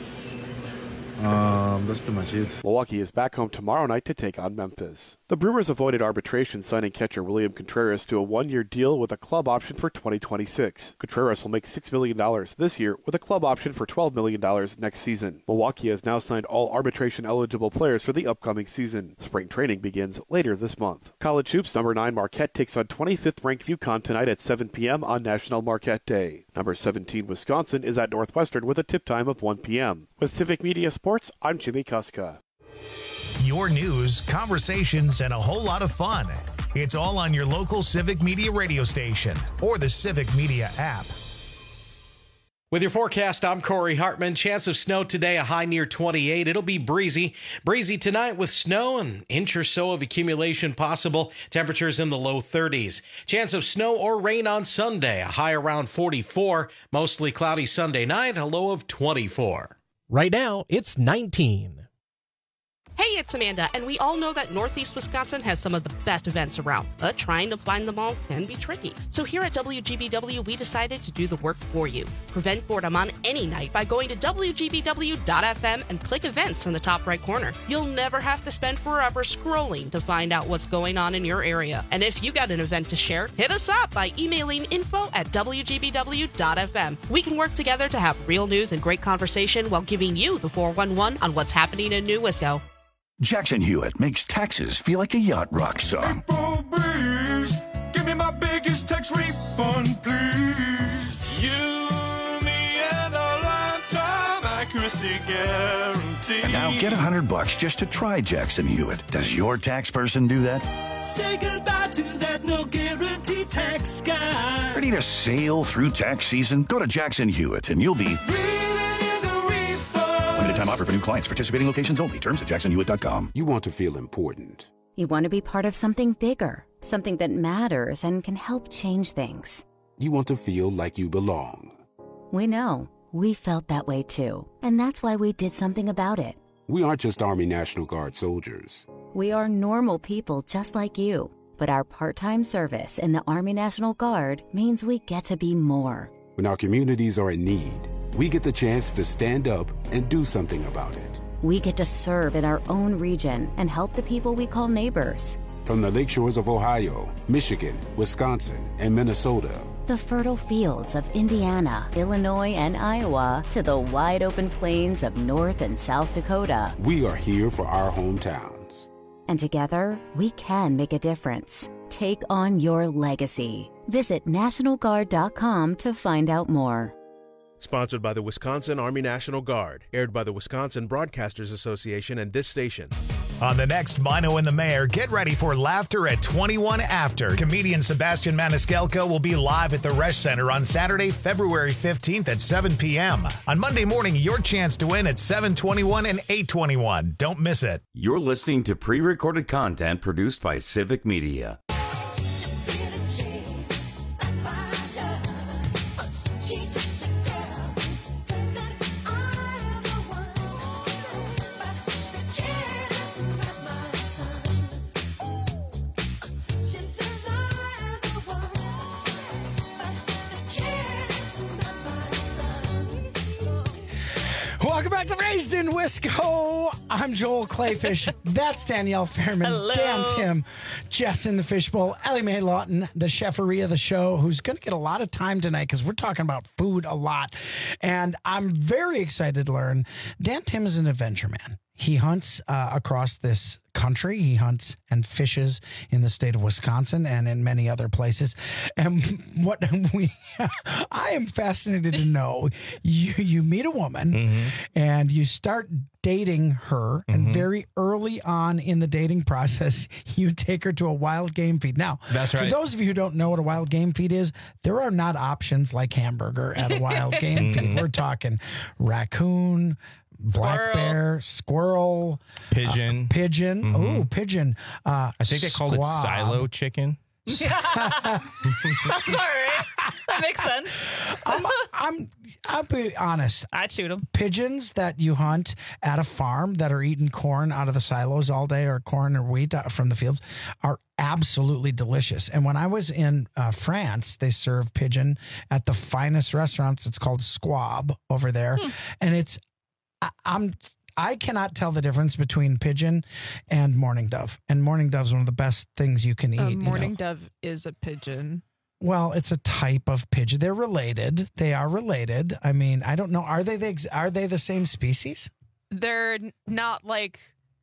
Um, that's pretty much it. Milwaukee is back home tomorrow night to take on Memphis. The Brewers avoided arbitration, signing catcher William Contreras to a one-year deal with a club option for twenty twenty-six. Contreras will make six million dollars this year with a club option for twelve million dollars next season. Milwaukee has now signed all arbitration-eligible players for the upcoming season. Spring training begins later this month. College Hoops number nine Marquette takes on twenty-fifth ranked UConn tonight at seven p.m. on National Marquette Day. Number seventeen Wisconsin is at Northwestern with a tip time of one p.m. With Civic Media Sports, I'm Jimmy Kuska. Your news, conversations, and a whole lot of fun. It's all on your local Civic Media radio station or the Civic Media app. With your forecast, I'm Corey Hartman. Chance of snow today, a high near twenty-eight. It'll be breezy. Breezy tonight with snow, an inch or so of accumulation possible. Temperatures in the low thirties. Chance of snow or rain on Sunday, a high around forty-four. Mostly cloudy Sunday night, a low of twenty-four. Right now, it's nineteen. Hey, it's Amanda, and we all know that Northeast Wisconsin has some of the best events around, but trying to find them all can be tricky. So here at W G B W, we decided to do the work for you. Prevent boredom on any night by going to W G B W dot F M and click events in the top right corner. You'll never have to spend forever scrolling to find out what's going on in your area. And if you got an event to share, hit us up by emailing info at W G B W dot F M. We can work together to have real news and great conversation while giving you the four one one on what's happening in New Wisco. Jackson Hewitt makes taxes feel like a yacht rock song. Breeze, give me my biggest tax refund, please. You, me, and a lifetime accuracy guarantee. And now get a hundred bucks just to try Jackson Hewitt. Does your tax person do that? Say goodbye to that no guarantee tax guy. Ready to sail through tax season? Go to Jackson Hewitt and you'll be... Limited time offer for new clients. Participating locations only. Terms at jackson hewitt dot com. You want to feel important. You want to be part of something bigger, something that matters and can help change things. You want to feel like you belong. We know. We felt that way too. And that's why we did something about it. We aren't just Army National Guard soldiers. We are normal people just like you. But our part-time service in the Army National Guard means we get to be more. When our communities are in need, we get the chance to stand up and do something about it. We get to serve in our own region and help the people we call neighbors. From the lake shores of Ohio, Michigan, Wisconsin, and Minnesota. The fertile fields of Indiana, Illinois, and Iowa to the wide open plains of North and South Dakota. We are here for our hometowns. And together, we can make a difference. Take on your legacy. Visit national guard dot com to find out more. Sponsored by the Wisconsin Army National Guard. Aired by the Wisconsin Broadcasters Association and this station. On the next Mino and the Mayor, get ready for laughter at twenty-one after. Comedian Sebastian Maniscalco will be live at the Resch Center on Saturday, February fifteenth at seven p.m. On Monday morning, your chance to win at seven twenty-one and eight twenty-one. Don't miss it. You're listening to pre-recorded content produced by Civic Media. Welcome back to Raised in Wisco. I'm Joel Clayfish. That's Danielle Fairman. Hello. Dan Tim, Jess in the Fishbowl, Ellie Mae Lawton, the cheferie of the show, who's going to get a lot of time tonight because we're talking about food a lot. And I'm very excited to learn Dan Tim is an adventure man. He hunts uh, across this country. He hunts and fishes in the state of Wisconsin and in many other places. And what we, I am fascinated to know, you you meet a woman mm-hmm. and you start dating her, mm-hmm. and very early on in the dating process, you take her to a wild game feed. Now, That's right. for those of you who don't know what a wild game feed is, there are not options like hamburger at a wild game feed. We're talking raccoon, black Squirrel. bear, squirrel, Pigeon. uh, pigeon. Mhm. Oh, pigeon. Uh, I think they called it squab. silo chicken. Sounds all right. That makes sense. I'm, I'm, I'll be honest. I'd shoot them. Pigeons that you hunt at a farm that are eating corn out of the silos all day, or corn or wheat from the fields, are absolutely delicious. And when I was in uh, France, they serve pigeon at the finest restaurants. It's called Squab over there, hmm. and it's I, I'm. I cannot tell the difference between pigeon and mourning dove. And mourning dove is one of the best things you can eat. Uh, you mourning know. dove is a pigeon. Well, it's a type of pigeon. They're related. They are related. I mean, I don't know. Are they the ex- are they the same species? They're n- not like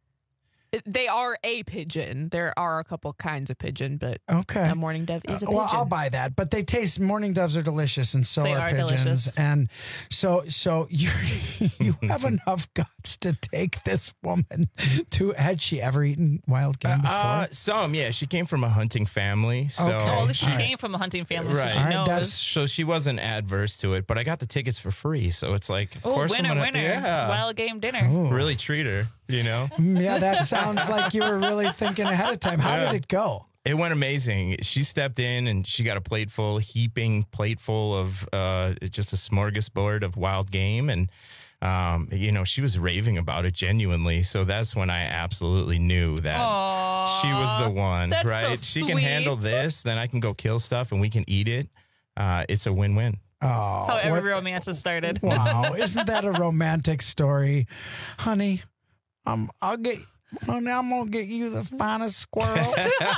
they are a pigeon. There are a couple kinds of pigeon, but Okay. a mourning dove is a Uh, pigeon. well, I'll buy that. But they taste. Mourning doves are delicious, and so They are, are pigeons. delicious. And so, so you you have enough guts to take this woman to. Had she ever eaten wild game before? Uh, some, yeah. She cat from a hunting family. So Okay. Oh, she All right. came from a hunting family, Right. so she All right, knows. that's- So she wasn't adverse to it, but I got the tickets for free. So it's like, of Oh, course, winner, I'm gonna, winner. Yeah, Wild game dinner. Ooh. really treat her. You know, Mm, yeah, that sounds like you were really thinking ahead of time. How Yeah. did it go? it went amazing. She stepped in and she got a plate full, heaping plate full of uh, just a smorgasbord of wild game, and um, you know, she was raving about it genuinely. So that's when I absolutely knew that Aww, she was the one. that's Right? so She can handle sweet. this, then I can go kill stuff and we can eat it. Uh, it's a win-win. Oh, How every what- romance has started. wow! Isn't that a romantic story, honey? Um, I'll get. Honey, I'm gonna get you the finest squirrel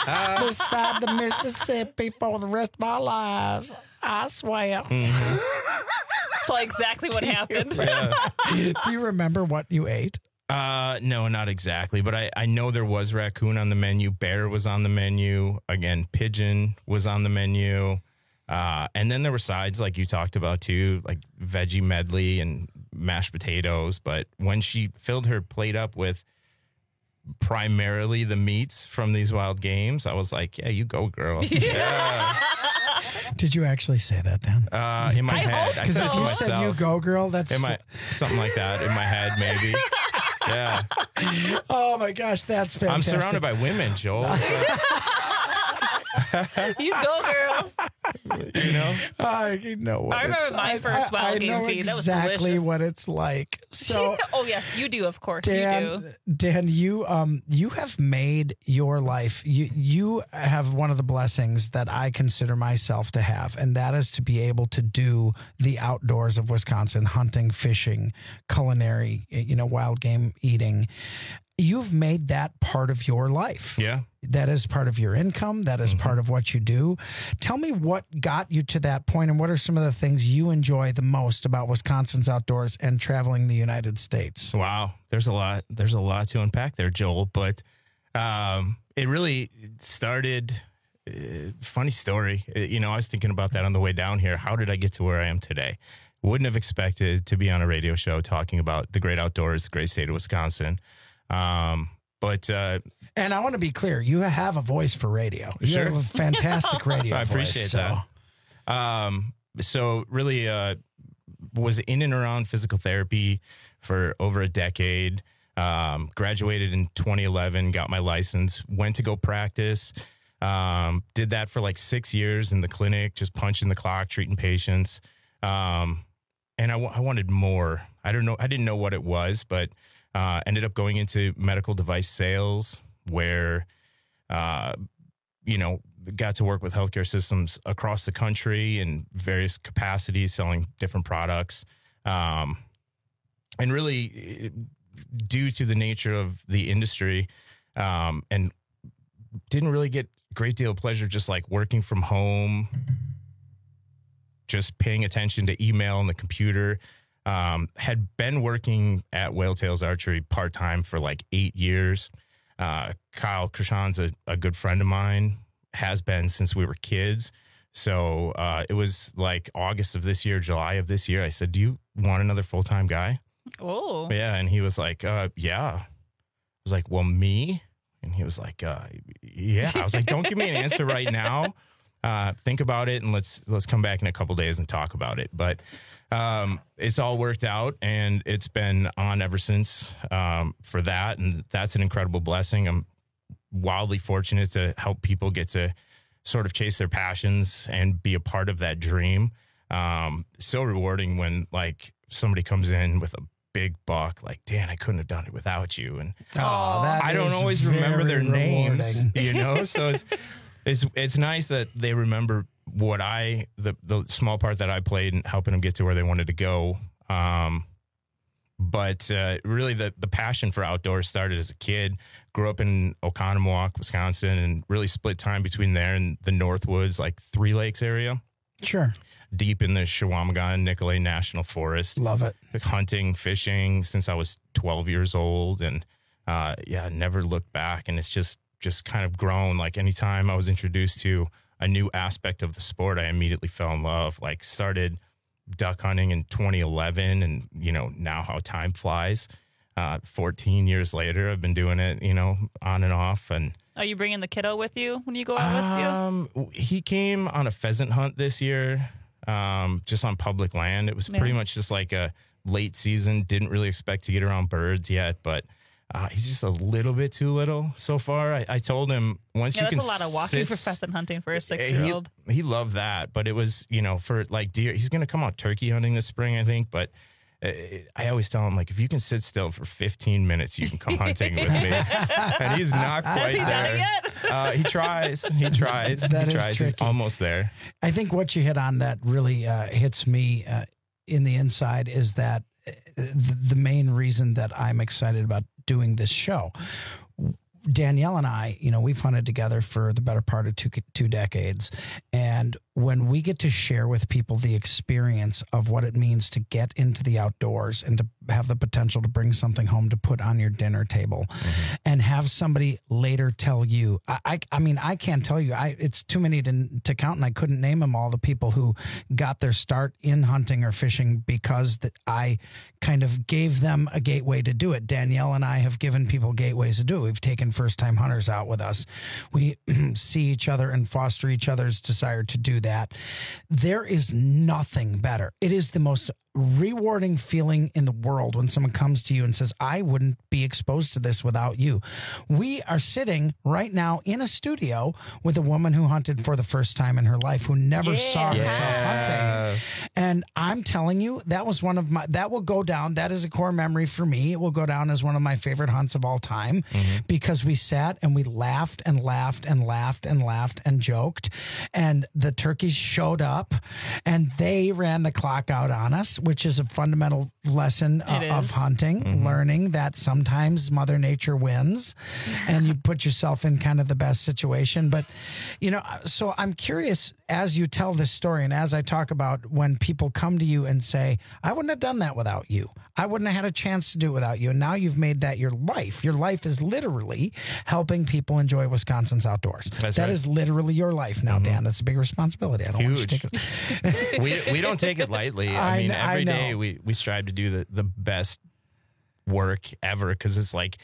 beside the Mississippi for the rest of our lives. I swear. It's like exactly what happened. Do you remember what you ate? Uh, no, not exactly, but I, I know there was raccoon on the menu. Bear was on the menu. Again, pigeon was on the menu. Uh, and then there were sides like you talked about too, like veggie medley and mashed potatoes. But when she filled her plate up with primarily the meats from these wild games, I was like, yeah, you go, girl. Yeah. Did you actually say that, Dan? Uh, in my I head. hope I Because said it if to you myself. said you go, girl, that's In my, something like that in my head, maybe. Yeah. oh my gosh, that's I'm fantastic. surrounded by women, Joel. You go, girls. You know? I know what I remember it's- my first wild I game know feed. That was exactly delicious. what it's like. So, oh yes, you do. Of course, you do. Dan, Dan, you um, you have made your life. You you have one of the blessings that I consider myself to have, and that is to be able to do the outdoors of Wisconsin: hunting, fishing, culinary, you know, wild game eating. You've made that part of your life. Yeah. That is part of your income. That is Mm-hmm. part of what you do. Tell me what got you to that point, and what are some of the things you enjoy the most about Wisconsin's outdoors and traveling the United States? Wow, there's a lot. There's a lot to unpack there, Joel. But um, it really started. Uh, funny story. Uh, You know, I was thinking about that on the way down here. How did I get to where I am today? Wouldn't have expected to be on a radio show talking about the great outdoors, the great state of Wisconsin. Um, but uh, And I want to be clear, you have a voice for radio. You Sure. have a fantastic radio I voice. appreciate so. that. Um, so really, uh, was in and around physical therapy for over a decade. Um, graduated in twenty eleven, got my license, went to go practice. Um, did that for like six years in the clinic, just punching the clock, treating patients. Um, and I, w- I wanted more. I don't know. I didn't know what it was, but uh, ended up going into medical device sales where, uh, you know, got to work with healthcare systems across the country in various capacities, selling different products. Um, and really, due to the nature of the industry, um, and didn't really get a great deal of pleasure just like working from home, just paying attention to email and the computer. Um, had been working at Whale Tails Archery part-time for like eight years. Uh, Kyle Krishan's a, a good friend of mine, has been since we were kids. So uh, it was like August of this year, July of this year. I said, do you want another full-time guy? Oh. Yeah. And he was like, uh, yeah. I was like, well, me? And he was like, uh, yeah. I was like, don't give me an answer right now. Uh, think about it, and let's let's come back in a couple days and talk about it. But um, it's all worked out, and it's been on ever since um, for that. And that's an incredible blessing. I'm wildly fortunate to help people get to sort of chase their passions and be a part of that dream. Um, so rewarding when like somebody comes in with a big buck, like, Dan, I couldn't have done it without you. And Oh, that I don't is always remember their very names, rewarding. you know? So it's, it's, it's nice that they remember what I, the, the small part that I played in helping them get to where they wanted to go. Um, but uh, really the, the passion for outdoors started as a kid. Grew up in Oconomowoc, Wisconsin, and really split time between there and the Northwoods, like Three Lakes area. Sure. Deep in the Chequamegon Nicolet National Forest. Love it. Hunting, fishing since I was twelve years old. And uh, yeah, never looked back. And it's just, just kind of grown. Like anytime I was introduced to a new aspect of the sport, I immediately fell in love. Like started duck hunting in twenty eleven, and, you know, now how time flies. Uh, fourteen years later, I've been doing it, you know, on and off. And Are you bringing the kiddo with you when you go out with you? um, he came on a pheasant hunt this year, um, just on public land. It was Yeah. pretty much just like a late season. Didn't really expect to get around birds yet, but uh, he's just a little bit too little so far. I, I told him once Yeah, you that's can a lot of walking sit- for pheasant hunting for a he, six-year-old. he loved that, but it was, you know, for like deer, he's going to come out turkey hunting this spring, I think. But uh, I always tell him, like, if you can sit still for fifteen minutes, you can come hunting with me. And he's not quite Has he there. done it yet? Uh, he tries. He tries. That he is tries. He's tricky. almost there. I think what you hit on that really uh, hits me uh, in the inside is that uh, the, the main reason that I'm excited about doing this show. Danielle and I, you know, we've hunted together for the better part of two two decades. And when we get to share with people the experience of what it means to get into the outdoors and to have the potential to bring something home to put on your dinner table, mm-hmm. and have somebody later tell you, I, I, I mean, I can't tell you, I, it's too many to, to count, and I couldn't name them all, the people who got their start in hunting or fishing because that I kind of gave them a gateway to do it. Danielle and I have given people gateways to do it. We've taken first-time hunters out with us. We see each other and foster each other's desire to do that. There is nothing better. It is the most rewarding feeling in the world when someone comes to you and says, I wouldn't be exposed to this without you. We are sitting right now in a studio with a woman who hunted for the first time in her life, who never Yeah. saw herself Yeah. hunting. And I'm telling you, that was one of my, that will go down. That is a core memory for me. It will go down as one of my favorite hunts of all time, Mm-hmm. because we sat and we laughed and laughed and laughed and laughed and joked. And the turkeys showed up and they ran the clock out on us, which is a fundamental lesson uh, It of is. hunting, Mm-hmm. learning that sometimes Mother Nature wins and you put yourself in kind of the best situation. But, you know, so I'm curious, as you tell this story and as I talk about when people come to you and say, I wouldn't have done that without you. I wouldn't have had a chance to do it without you. And now you've made that your life. Your life is literally helping people enjoy Wisconsin's outdoors. That's That right. is literally your life now, Dan. That's a big responsibility. I don't want you to Huge. take it. we we don't take it lightly. I, I mean, kn- I every day know. we we strive to do the the best work ever, because it's like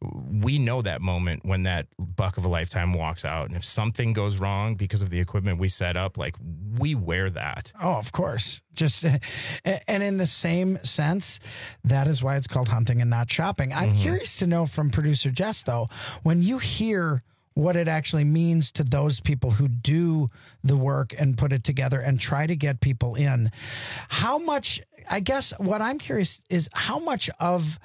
we know that moment when that buck of a lifetime walks out, and if something goes wrong because of the equipment we set up, like we wear that. Oh, of course. Just and in the same sense, that is why it's called hunting and not shopping. I'm Mm-hmm. curious to know from producer Jess, though, when you hear what it actually means to those people who do the work and put it together and try to get people in, how much, I guess what I'm curious is how much of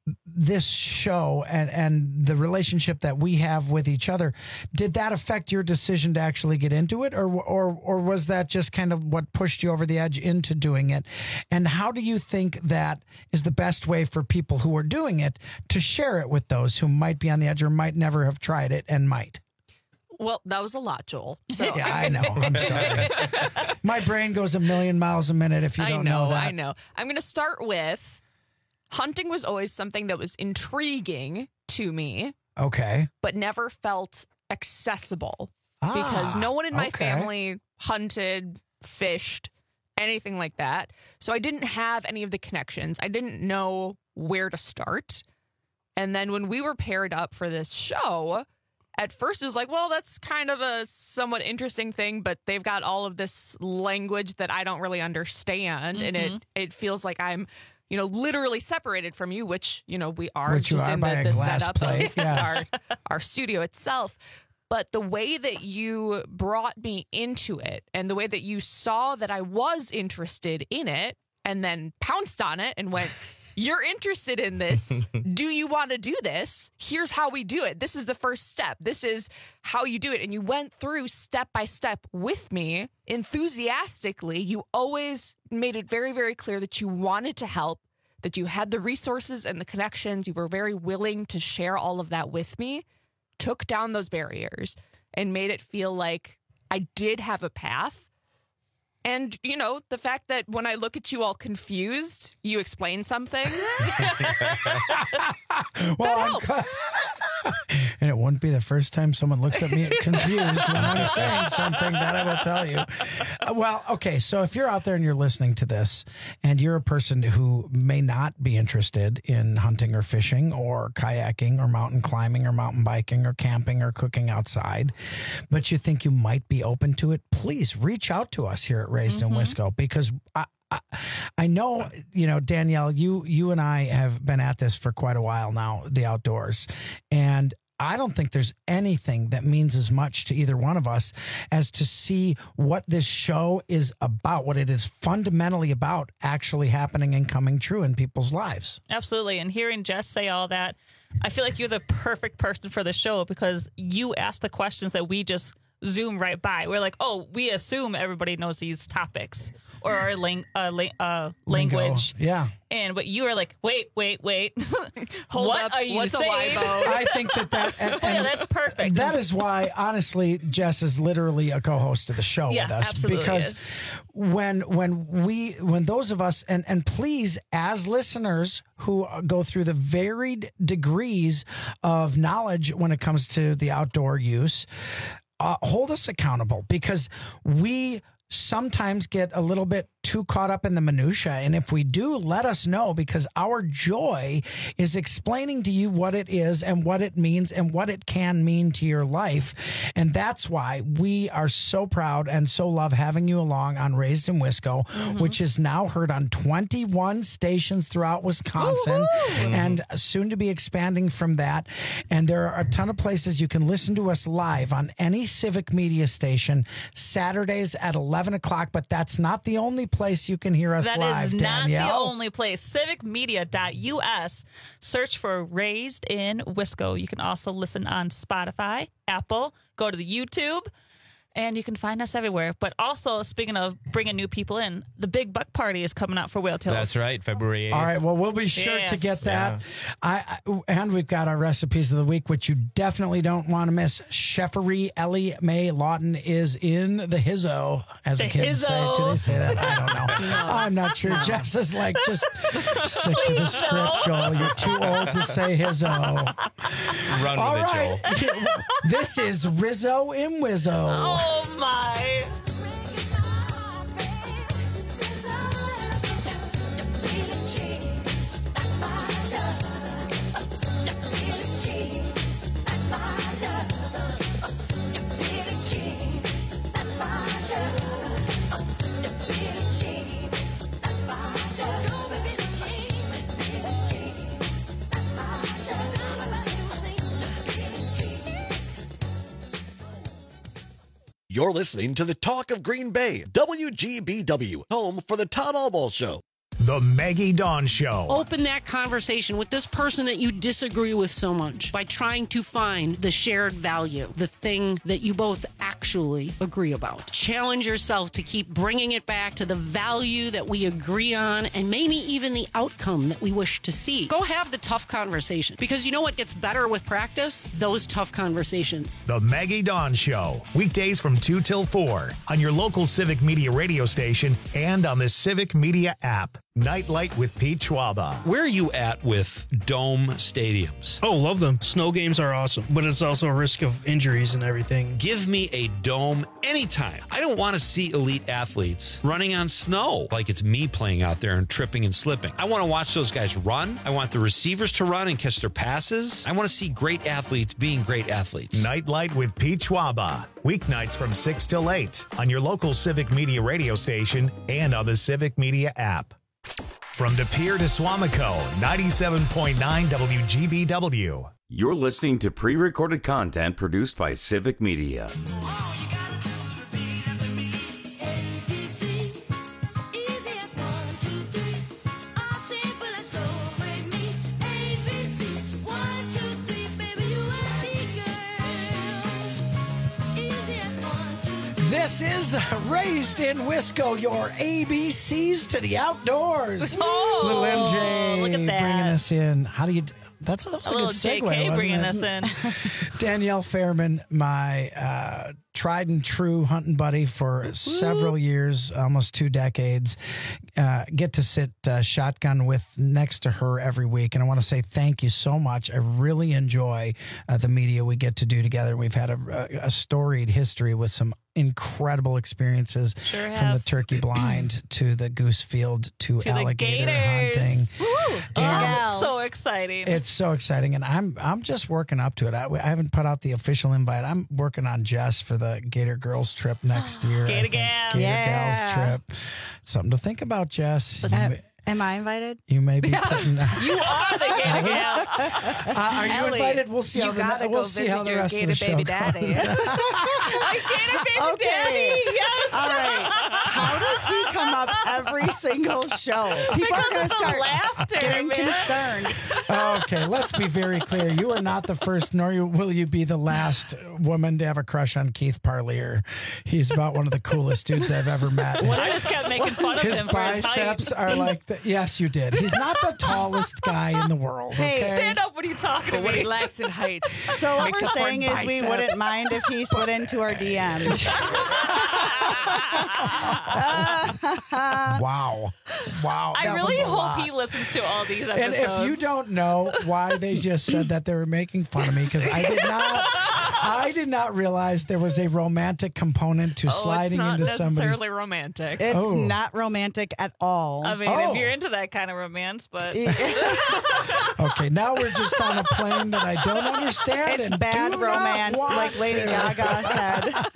this show and, and the relationship that we have with each other, did that affect your decision to actually get into it? Or, or, or was that just kind of what pushed you over the edge into doing it? And how do you think that is the best way for people who are doing it to share it with those who might be on the edge or might never have tried it and might? Well, that was a lot, Joel. So yeah, I know. I'm sorry. My brain goes a million miles a minute if you don't I know, know that. I know. I'm going to start with hunting was always something that was intriguing to me. Okay. But never felt accessible ah, because no one in my okay. family hunted, fished, anything like that. So I didn't have any of the connections. I didn't know where to start. And then when we were paired up for this show, at first it was like, well, that's kind of a somewhat interesting thing, but they've got all of this language that I don't really understand. Mm-hmm. And it, it feels like I'm, you know, literally separated from you, which, you know, we are which just you are in by the, a the glass setup plate. of Yes. our, our studio itself. But the way that you brought me into it and the way that you saw that I was interested in it and then pounced on it and went, you're interested in this. Do you want to do this? Here's how we do it. This is the first step. This is how you do it. And you went through step by step with me enthusiastically. You always made it very, very clear that you wanted to help, that you had the resources and the connections. You were very willing to share all of that with me, took down those barriers and made it feel like I did have a path. And, you know, the fact that when I look at you all confused, you explain something. Well, that helps. And it wouldn't be the first time someone looks at me confused when I'm saying something, that I will tell you. Uh, well, okay, so if you're out there and you're listening to this and you're a person who may not be interested in hunting or fishing or kayaking or mountain climbing or mountain biking or camping or cooking outside, but you think you might be open to it, please reach out to us here at Raised mm-hmm. in Wisco, because I, I, I know, you know, Danielle, you you and I have been at this for quite a while now, the outdoors, and I don't think there's anything that means as much to either one of us as to see what this show is about, what it is fundamentally about actually happening and coming true in people's lives. Absolutely. And hearing Jess say all that, I feel like you're the perfect person for the show because you ask the questions that we just zoom right by. We're like, oh, we assume everybody knows these topics or our lang- uh, la- uh, language. Lingo. Yeah. And but you are like, wait, wait, wait. Hold what up. are you What's saying? a libo? I think that that and, yeah, and that's perfect. That is why, honestly, Jess is literally a co-host of the show yeah, with us absolutely because is. when when we when those of us and and please, as listeners who go through the varied degrees of knowledge when it comes to the outdoor use, uh, hold us accountable because we sometimes get a little bit too caught up in the minutia. And if we do, let us know, because our joy is explaining to you what it is and what it means and what it can mean to your life. And that's why we are so proud and so love having you along on Raised in Wisco, mm-hmm. which is now heard on twenty-one stations throughout Wisconsin mm-hmm. and soon to be expanding from that. And there are a ton of places you can listen to us live on any civic media station Saturdays at eleven o'clock, but that's not the only place you can hear us that live, is not Danielle. the only place. civic media dot U S. Search for Raised in Wisco. You can also listen on Spotify, Apple, go to the YouTube, and you can find us everywhere. But also, speaking of bringing new people in, the Big Buck Party is coming up for Whale Tails. That's right, February eighth. All right, well, we'll be sure yes. to get that. Yeah. I, I And we've got our recipes of the week, which you definitely don't want to miss. Chefery Ellie Mae Lawton is in the hizzo, as the, the kids hizzo. say. Do they say that? I don't know. no. I'm not sure. No. Jess is like, just stick to the script, Joel. You're too old to say hizzo. Run All with right. it, Joel. This is Rizzo in Wizzo. Oh, my. You're listening to the Talk of Green Bay, W G B W, home for the Todd Albaugh Show. The Maggie Dawn Show. Open that conversation with this person that you disagree with so much by trying to find the shared value, the thing that you both actually agree about. Challenge yourself to keep bringing it back to the value that we agree on and maybe even the outcome that we wish to see. Go have the tough conversation, because you know what gets better with practice? Those tough conversations. The Maggie Dawn Show. Weekdays from two till four on your local Civic Media radio station and on the Civic Media app. Nightlight with Pete Schwaba. Where are you at with dome stadiums? Oh, love them. Snow games are awesome, but it's also a risk of injuries and everything. Give me a dome anytime. I don't want to see elite athletes running on snow like it's me playing out there and tripping and slipping. I want to watch those guys run. I want the receivers to run and catch their passes. I want to see great athletes being great athletes. Nightlight with Pete Schwaba. Weeknights from six till eight on your local Civic Media radio station and on the Civic Media app. From De Pere to Swamico, ninety-seven point nine W G B W. You're listening to pre-recorded content produced by Civic Media. This is Raised in Wisco, your A B Cs to the outdoors. Oh, little M J look at that. bringing us in. How do you? That's, that's a, A good little segue, J K wasn't bringing it? us in. Danielle Fairman, my uh, tried and true hunting buddy for several years, almost two decades. Uh, get to sit uh, shotgun with next to her every week, and I want to say thank you so much. I really enjoy uh, the media we get to do together. We've had a, a storied history with some incredible experiences, Sure from the have. turkey blind to the goose field to, To the alligator gators. hunting. Woo! Oh, so exciting. It's so exciting, and I'm I'm just working up to it. I, I haven't put out the official invite. I'm working on Jess for the Gator Girls trip next year. I Gator think. Gals. Gator Yeah. Gals trip. Something to think about, Jess. You Uh, may, am I invited? you may be putting. You are the Gator Gal. Uh, are you Ellie, invited? We'll see how you the gotta we'll go see how visit the your rest of Gator the show baby goes. daddy. A Gator baby Okay. daddy. Yes. All right. How does he come up every single show? People Because are going of to the start laughter, getting man. concerned. Okay, let's be very clear. You are not the first, nor you- will you be the last woman to have a crush on Keith Parlier. He's about one of the coolest dudes I've ever met. I just kept making fun of His him for his biceps height. are like the, yes, you did. He's not the tallest guy in the world. Hey, okay? Stand up when you talking to But what me. he lacks in height. So what makes we're up for saying is we bicep. wouldn't mind if he slid into our D Ms. Wow, wow. I that really was a hope lot. he listens to all these And episodes. if you don't know why they just said that, they were making fun of me because I did not. I did not realize there was a romantic component to Oh, sliding it's not into somebody's. necessarily romantic. It's Oh. not romantic at all. I mean, Oh. if you're into that kind of romance, but Okay, now we're just on a plane that I don't understand. It's and bad do not romance, want like Lady to. Gaga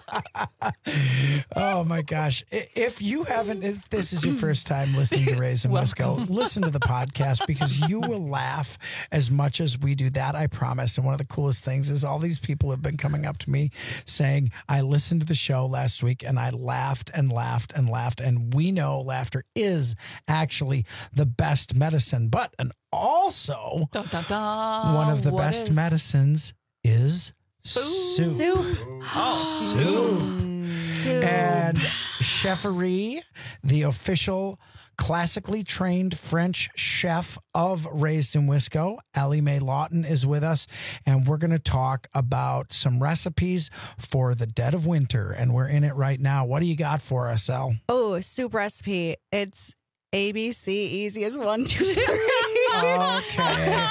said. Oh my gosh! I- If you haven't, if this is your first time listening to Raise and Wisco, listen to the podcast because you will laugh as much as we do. That I promise. And one of the coolest things is all these people have been coming up to me saying, "I listened to the show last week and I laughed and laughed and laughed." And we know laughter is actually the best medicine, but and also dun, dun, dun. one of the what best is- medicines is soup. Soup. Soup. Soup. And Cheferie, the official classically trained French chef of Raised in Wisco, Allie Mae Lawton, is with us, and we're going to talk about some recipes for the dead of winter, and we're in it right now. What do you got for us, Elle? Oh, soup recipe. It's A B C, easy as one, two, three. Okay.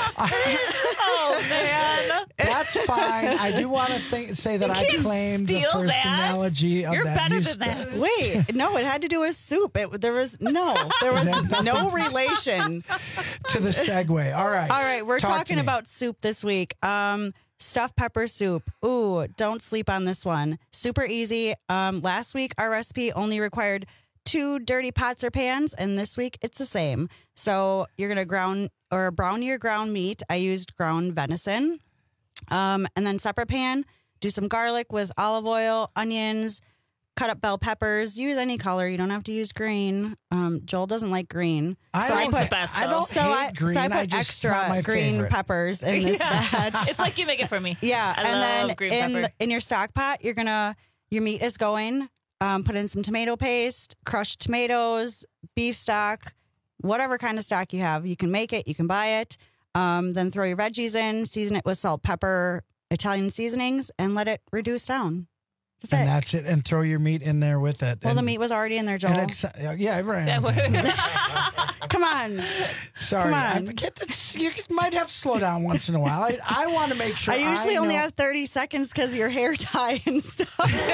Oh man, That's fine. I do want to think, say that I can't claimed the steal first that. analogy of You're that. better You than st- that. Wait, no, it had to do with soup. It there was no, there was no relation. To the segue. All right. All right, we're Talk to talking me. about soup this week. Um, stuffed pepper soup. Ooh, don't sleep on this one. Super easy. Um, last week our recipe only required two dirty pots or pans, and this week it's the same. So you're gonna ground or brown your ground meat. I used ground venison. Um, and then separate pan, do some garlic with olive oil, onions, cut up bell peppers. Use any color. You don't have to use green. Um, Joel doesn't like green. I so don't I put, the best, I don't so hate I, green. So I I put just- not my extra green favorite. peppers in this Yeah. batch. It's like you make it for me. Yeah, I and love then green in pepper. the- in your stock pot, you're gonna your meat is going. Um, put in some tomato paste, crushed tomatoes, beef stock, whatever kind of stock you have. You can make it. You can buy it. Um, then throw your veggies in, season it with salt, pepper, Italian seasonings, and let it reduce down. That's and it. that's it. And throw your meat in there with it. Well, and, the meat was already in there, Joel. And it's, uh, yeah, right. Come on. Sorry. Come I on. get to, you might have to slow down once in a while. I, I want to make sure. I usually only know- have thirty seconds because your hair dye and stuff.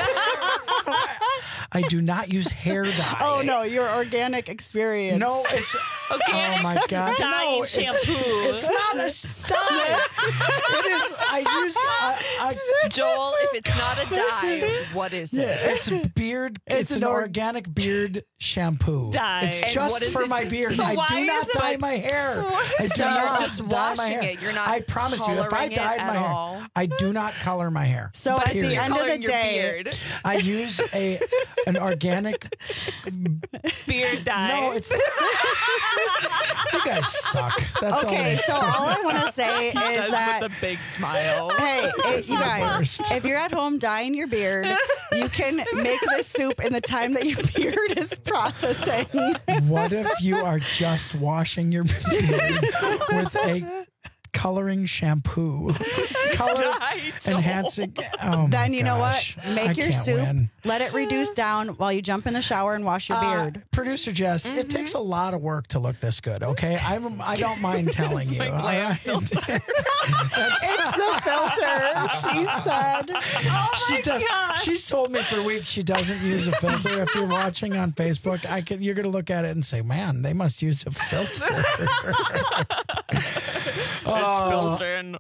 I do not use hair dye. Oh, no, your organic experience. No, it's Organic oh my god, dye no, and it's- shampoo. It's, not a dye. It is. I use. I, I, Joel, if it's not a dye, what is it? It's beard. It's, It's an an or- organic beard shampoo. Dye. It's And just what is for it? my beard. So I why do not is it dye like- my hair. I do So you're not just dye my washing hair. it. You're not I promise you, if I coloring it dyed at my hair, all. I do not color my hair. So at Period. the end of Coloring the your day, beard. I use a an organic. Beard dye. No, it's. You guys suck. That's all it okay, is. so all I want to say is Says that with a big smile. hey, it, you guys, worst. if you're at home dyeing your beard, you can make this soup in the time that your beard is processing. What if you are just washing your beard with a coloring shampoo? Color enhancing. Oh my Then you know what? gosh. Make I your can't soup, win. let it reduce down while you jump in the shower and wash your Uh, beard. Producer Jess, it takes a lot of work to look this good. Okay, I'm. I don't mind telling you. all right? It's the filter, she said. she does. She's told me for weeks she doesn't use a filter. If you're watching on Facebook, I can. You're gonna look at it and say, "Man, they must use a filter." Oh. Filter and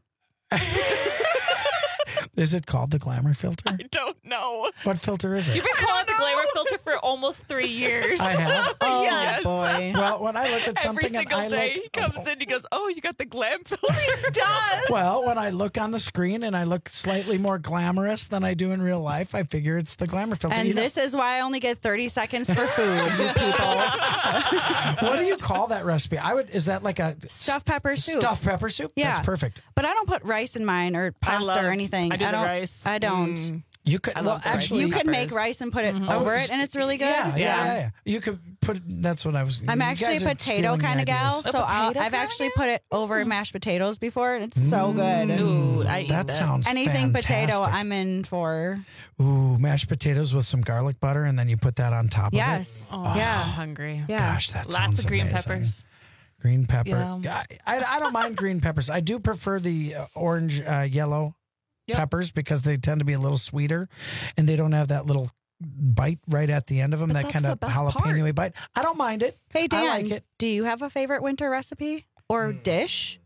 Is it called the glamour filter? I don't know. What filter is it? You've been calling it the glamour filter for almost three years. I have. Oh, Yes. boy. Well, when I look at something, Every and single I day look, he comes in, he goes, "Oh, you got the glam filter." He does. Well, when I look on the screen and I look slightly more glamorous than I do in real life, I figure it's the glamour filter. And You know- this is why I only get thirty seconds for food, you people. what do you call that recipe? I would. Is that like a Stuffed pepper soup. Stuffed pepper soup. Yeah. That's perfect. But I don't put rice in mine or pasta love- or anything. I do the don't, rice. I don't. You could. I well, love the rice. actually, You can make peppers. rice and put it I over was- it, and it's really good. Yeah, yeah, yeah. yeah. You could put. That's what I was. I'm you actually a guys are potato stealing kind of gal, ideas. so I'll, potato I've kinda actually put it over mashed potatoes before, and it's so good. Ooh, I eat That that. sounds Anything potato, fantastic. I'm in for. Ooh, mashed potatoes with some garlic butter, and then you put that on top Yes. of it. Oh, Yeah. I'm hungry. Yeah. Gosh, that Lots sounds of green amazing. peppers. Green pepper. Yeah. I, I, I don't mind green peppers. I do prefer the uh, orange, uh, yellow Yep. peppers because they tend to be a little sweeter, and they don't have that little bite right at the end of them. But that that's kind the of best jalapeno bite. I don't mind it. Hey Dan, I like it. do you have a favorite winter recipe or dish?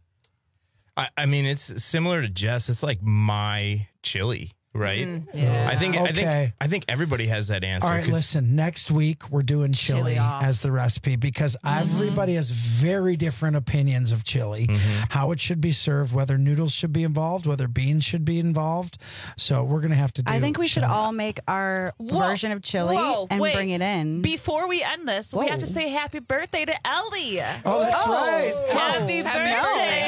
I, I mean, it's similar to Jess. It's like my chili, right? Yeah. I think. I Okay. think. I think everybody has that answer. All right, 'cause- listen. Next week we're doing chili, Chili off. as the recipe because everybody has very different opinions of chili, how it should be served, whether noodles should be involved, whether beans should be involved. So we're gonna have to do. I think we should chili. all make our Whoa. version of chili Whoa, and wait. bring it in. Before we end this, we have to Whoa. say happy birthday to Ellie. Oh, that's right. Happy birthday,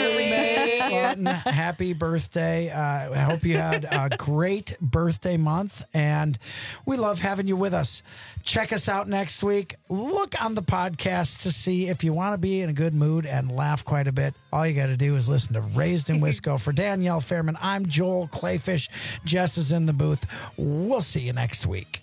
Happy, Shirley. Lawton, happy birthday. Uh, I hope you had a great birthday month, and we love having you with us. Check us out next week. Look on the podcast to see if you want to be in a good mood and laugh quite a bit. All you got to do is listen to Raised in Wisco. For Danielle Fairman, I'm Joel Clayfish. Jess is in the booth. We'll see you next week.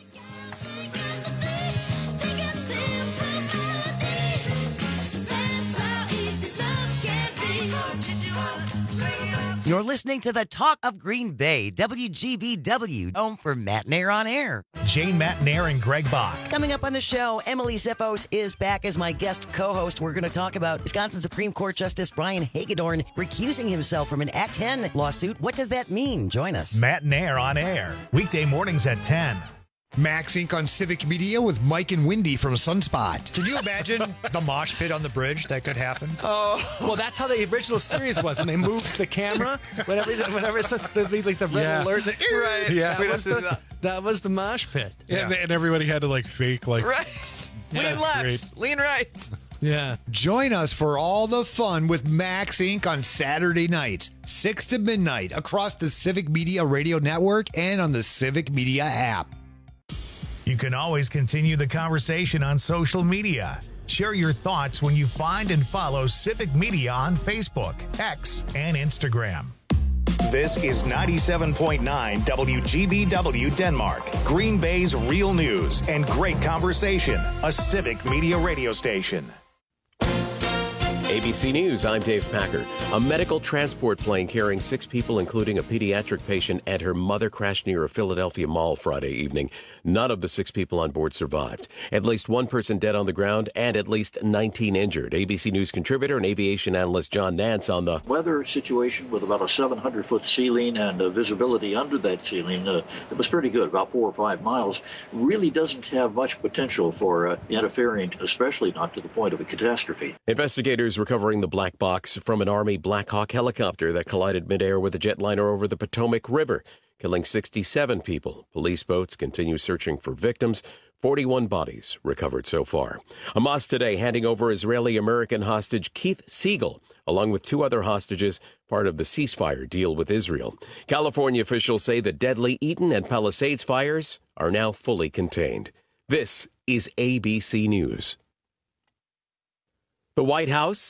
You're listening to the Talk of Green Bay, W G B W, home for Matt Nair on Air. Jane Matt Nair and Greg Bach. Coming up on the show, Emily Ziffos is back as my guest co-host. We're going to talk about Wisconsin Supreme Court Justice Brian Hagedorn recusing himself from an Act ten lawsuit. What does that mean? Join us. Matt Nair on Air. Weekday mornings at ten. Max Incorporated on Civic Media with Mike and Wendy from Sunspot. Can you imagine the mosh pit on the bridge that could happen? Oh, well, that's how the original series was when they moved the camera. Whenever, whenever it's the, the, like the red Yeah. alert, the, Right. Yeah, We that was, don't do the, that. that was the mosh pit. And, and everybody had to like fake like Right. Lean That's left. great. Lean right. Yeah. Join us for all the fun with Max Incorporated on Saturday nights, six to midnight, across the Civic Media Radio Network and on the Civic Media app. You can always continue the conversation on social media. Share your thoughts when you find and follow Civic Media on Facebook, X, and Instagram. This is ninety-seven point nine W G B W Denmark, Green Bay's real news and great conversation, a Civic Media radio station. A B C News, I'm Dave Packer. A medical transport plane carrying six people, including a pediatric patient and her mother, crashed near a Philadelphia mall Friday evening. None of the six people on board survived. At least one person dead on the ground and at least nineteen injured. A B C News contributor and aviation analyst John Nance on the weather situation with about a seven hundred foot ceiling and uh, visibility under that ceiling. Uh, it was pretty good, about four or five miles. Really doesn't have much potential for uh, interfering, especially not to the point of a catastrophe. Investigators recovering the black box from an Army Black Hawk helicopter that collided midair with a jetliner over the Potomac River, killing sixty-seven people. Police boats continue searching for victims. forty-one bodies recovered so far. Hamas today handing over Israeli-American hostage Keith Siegel, along with two other hostages, part of the ceasefire deal with Israel. California officials say the deadly Eaton and Palisades fires are now fully contained. This is A B C News. The White House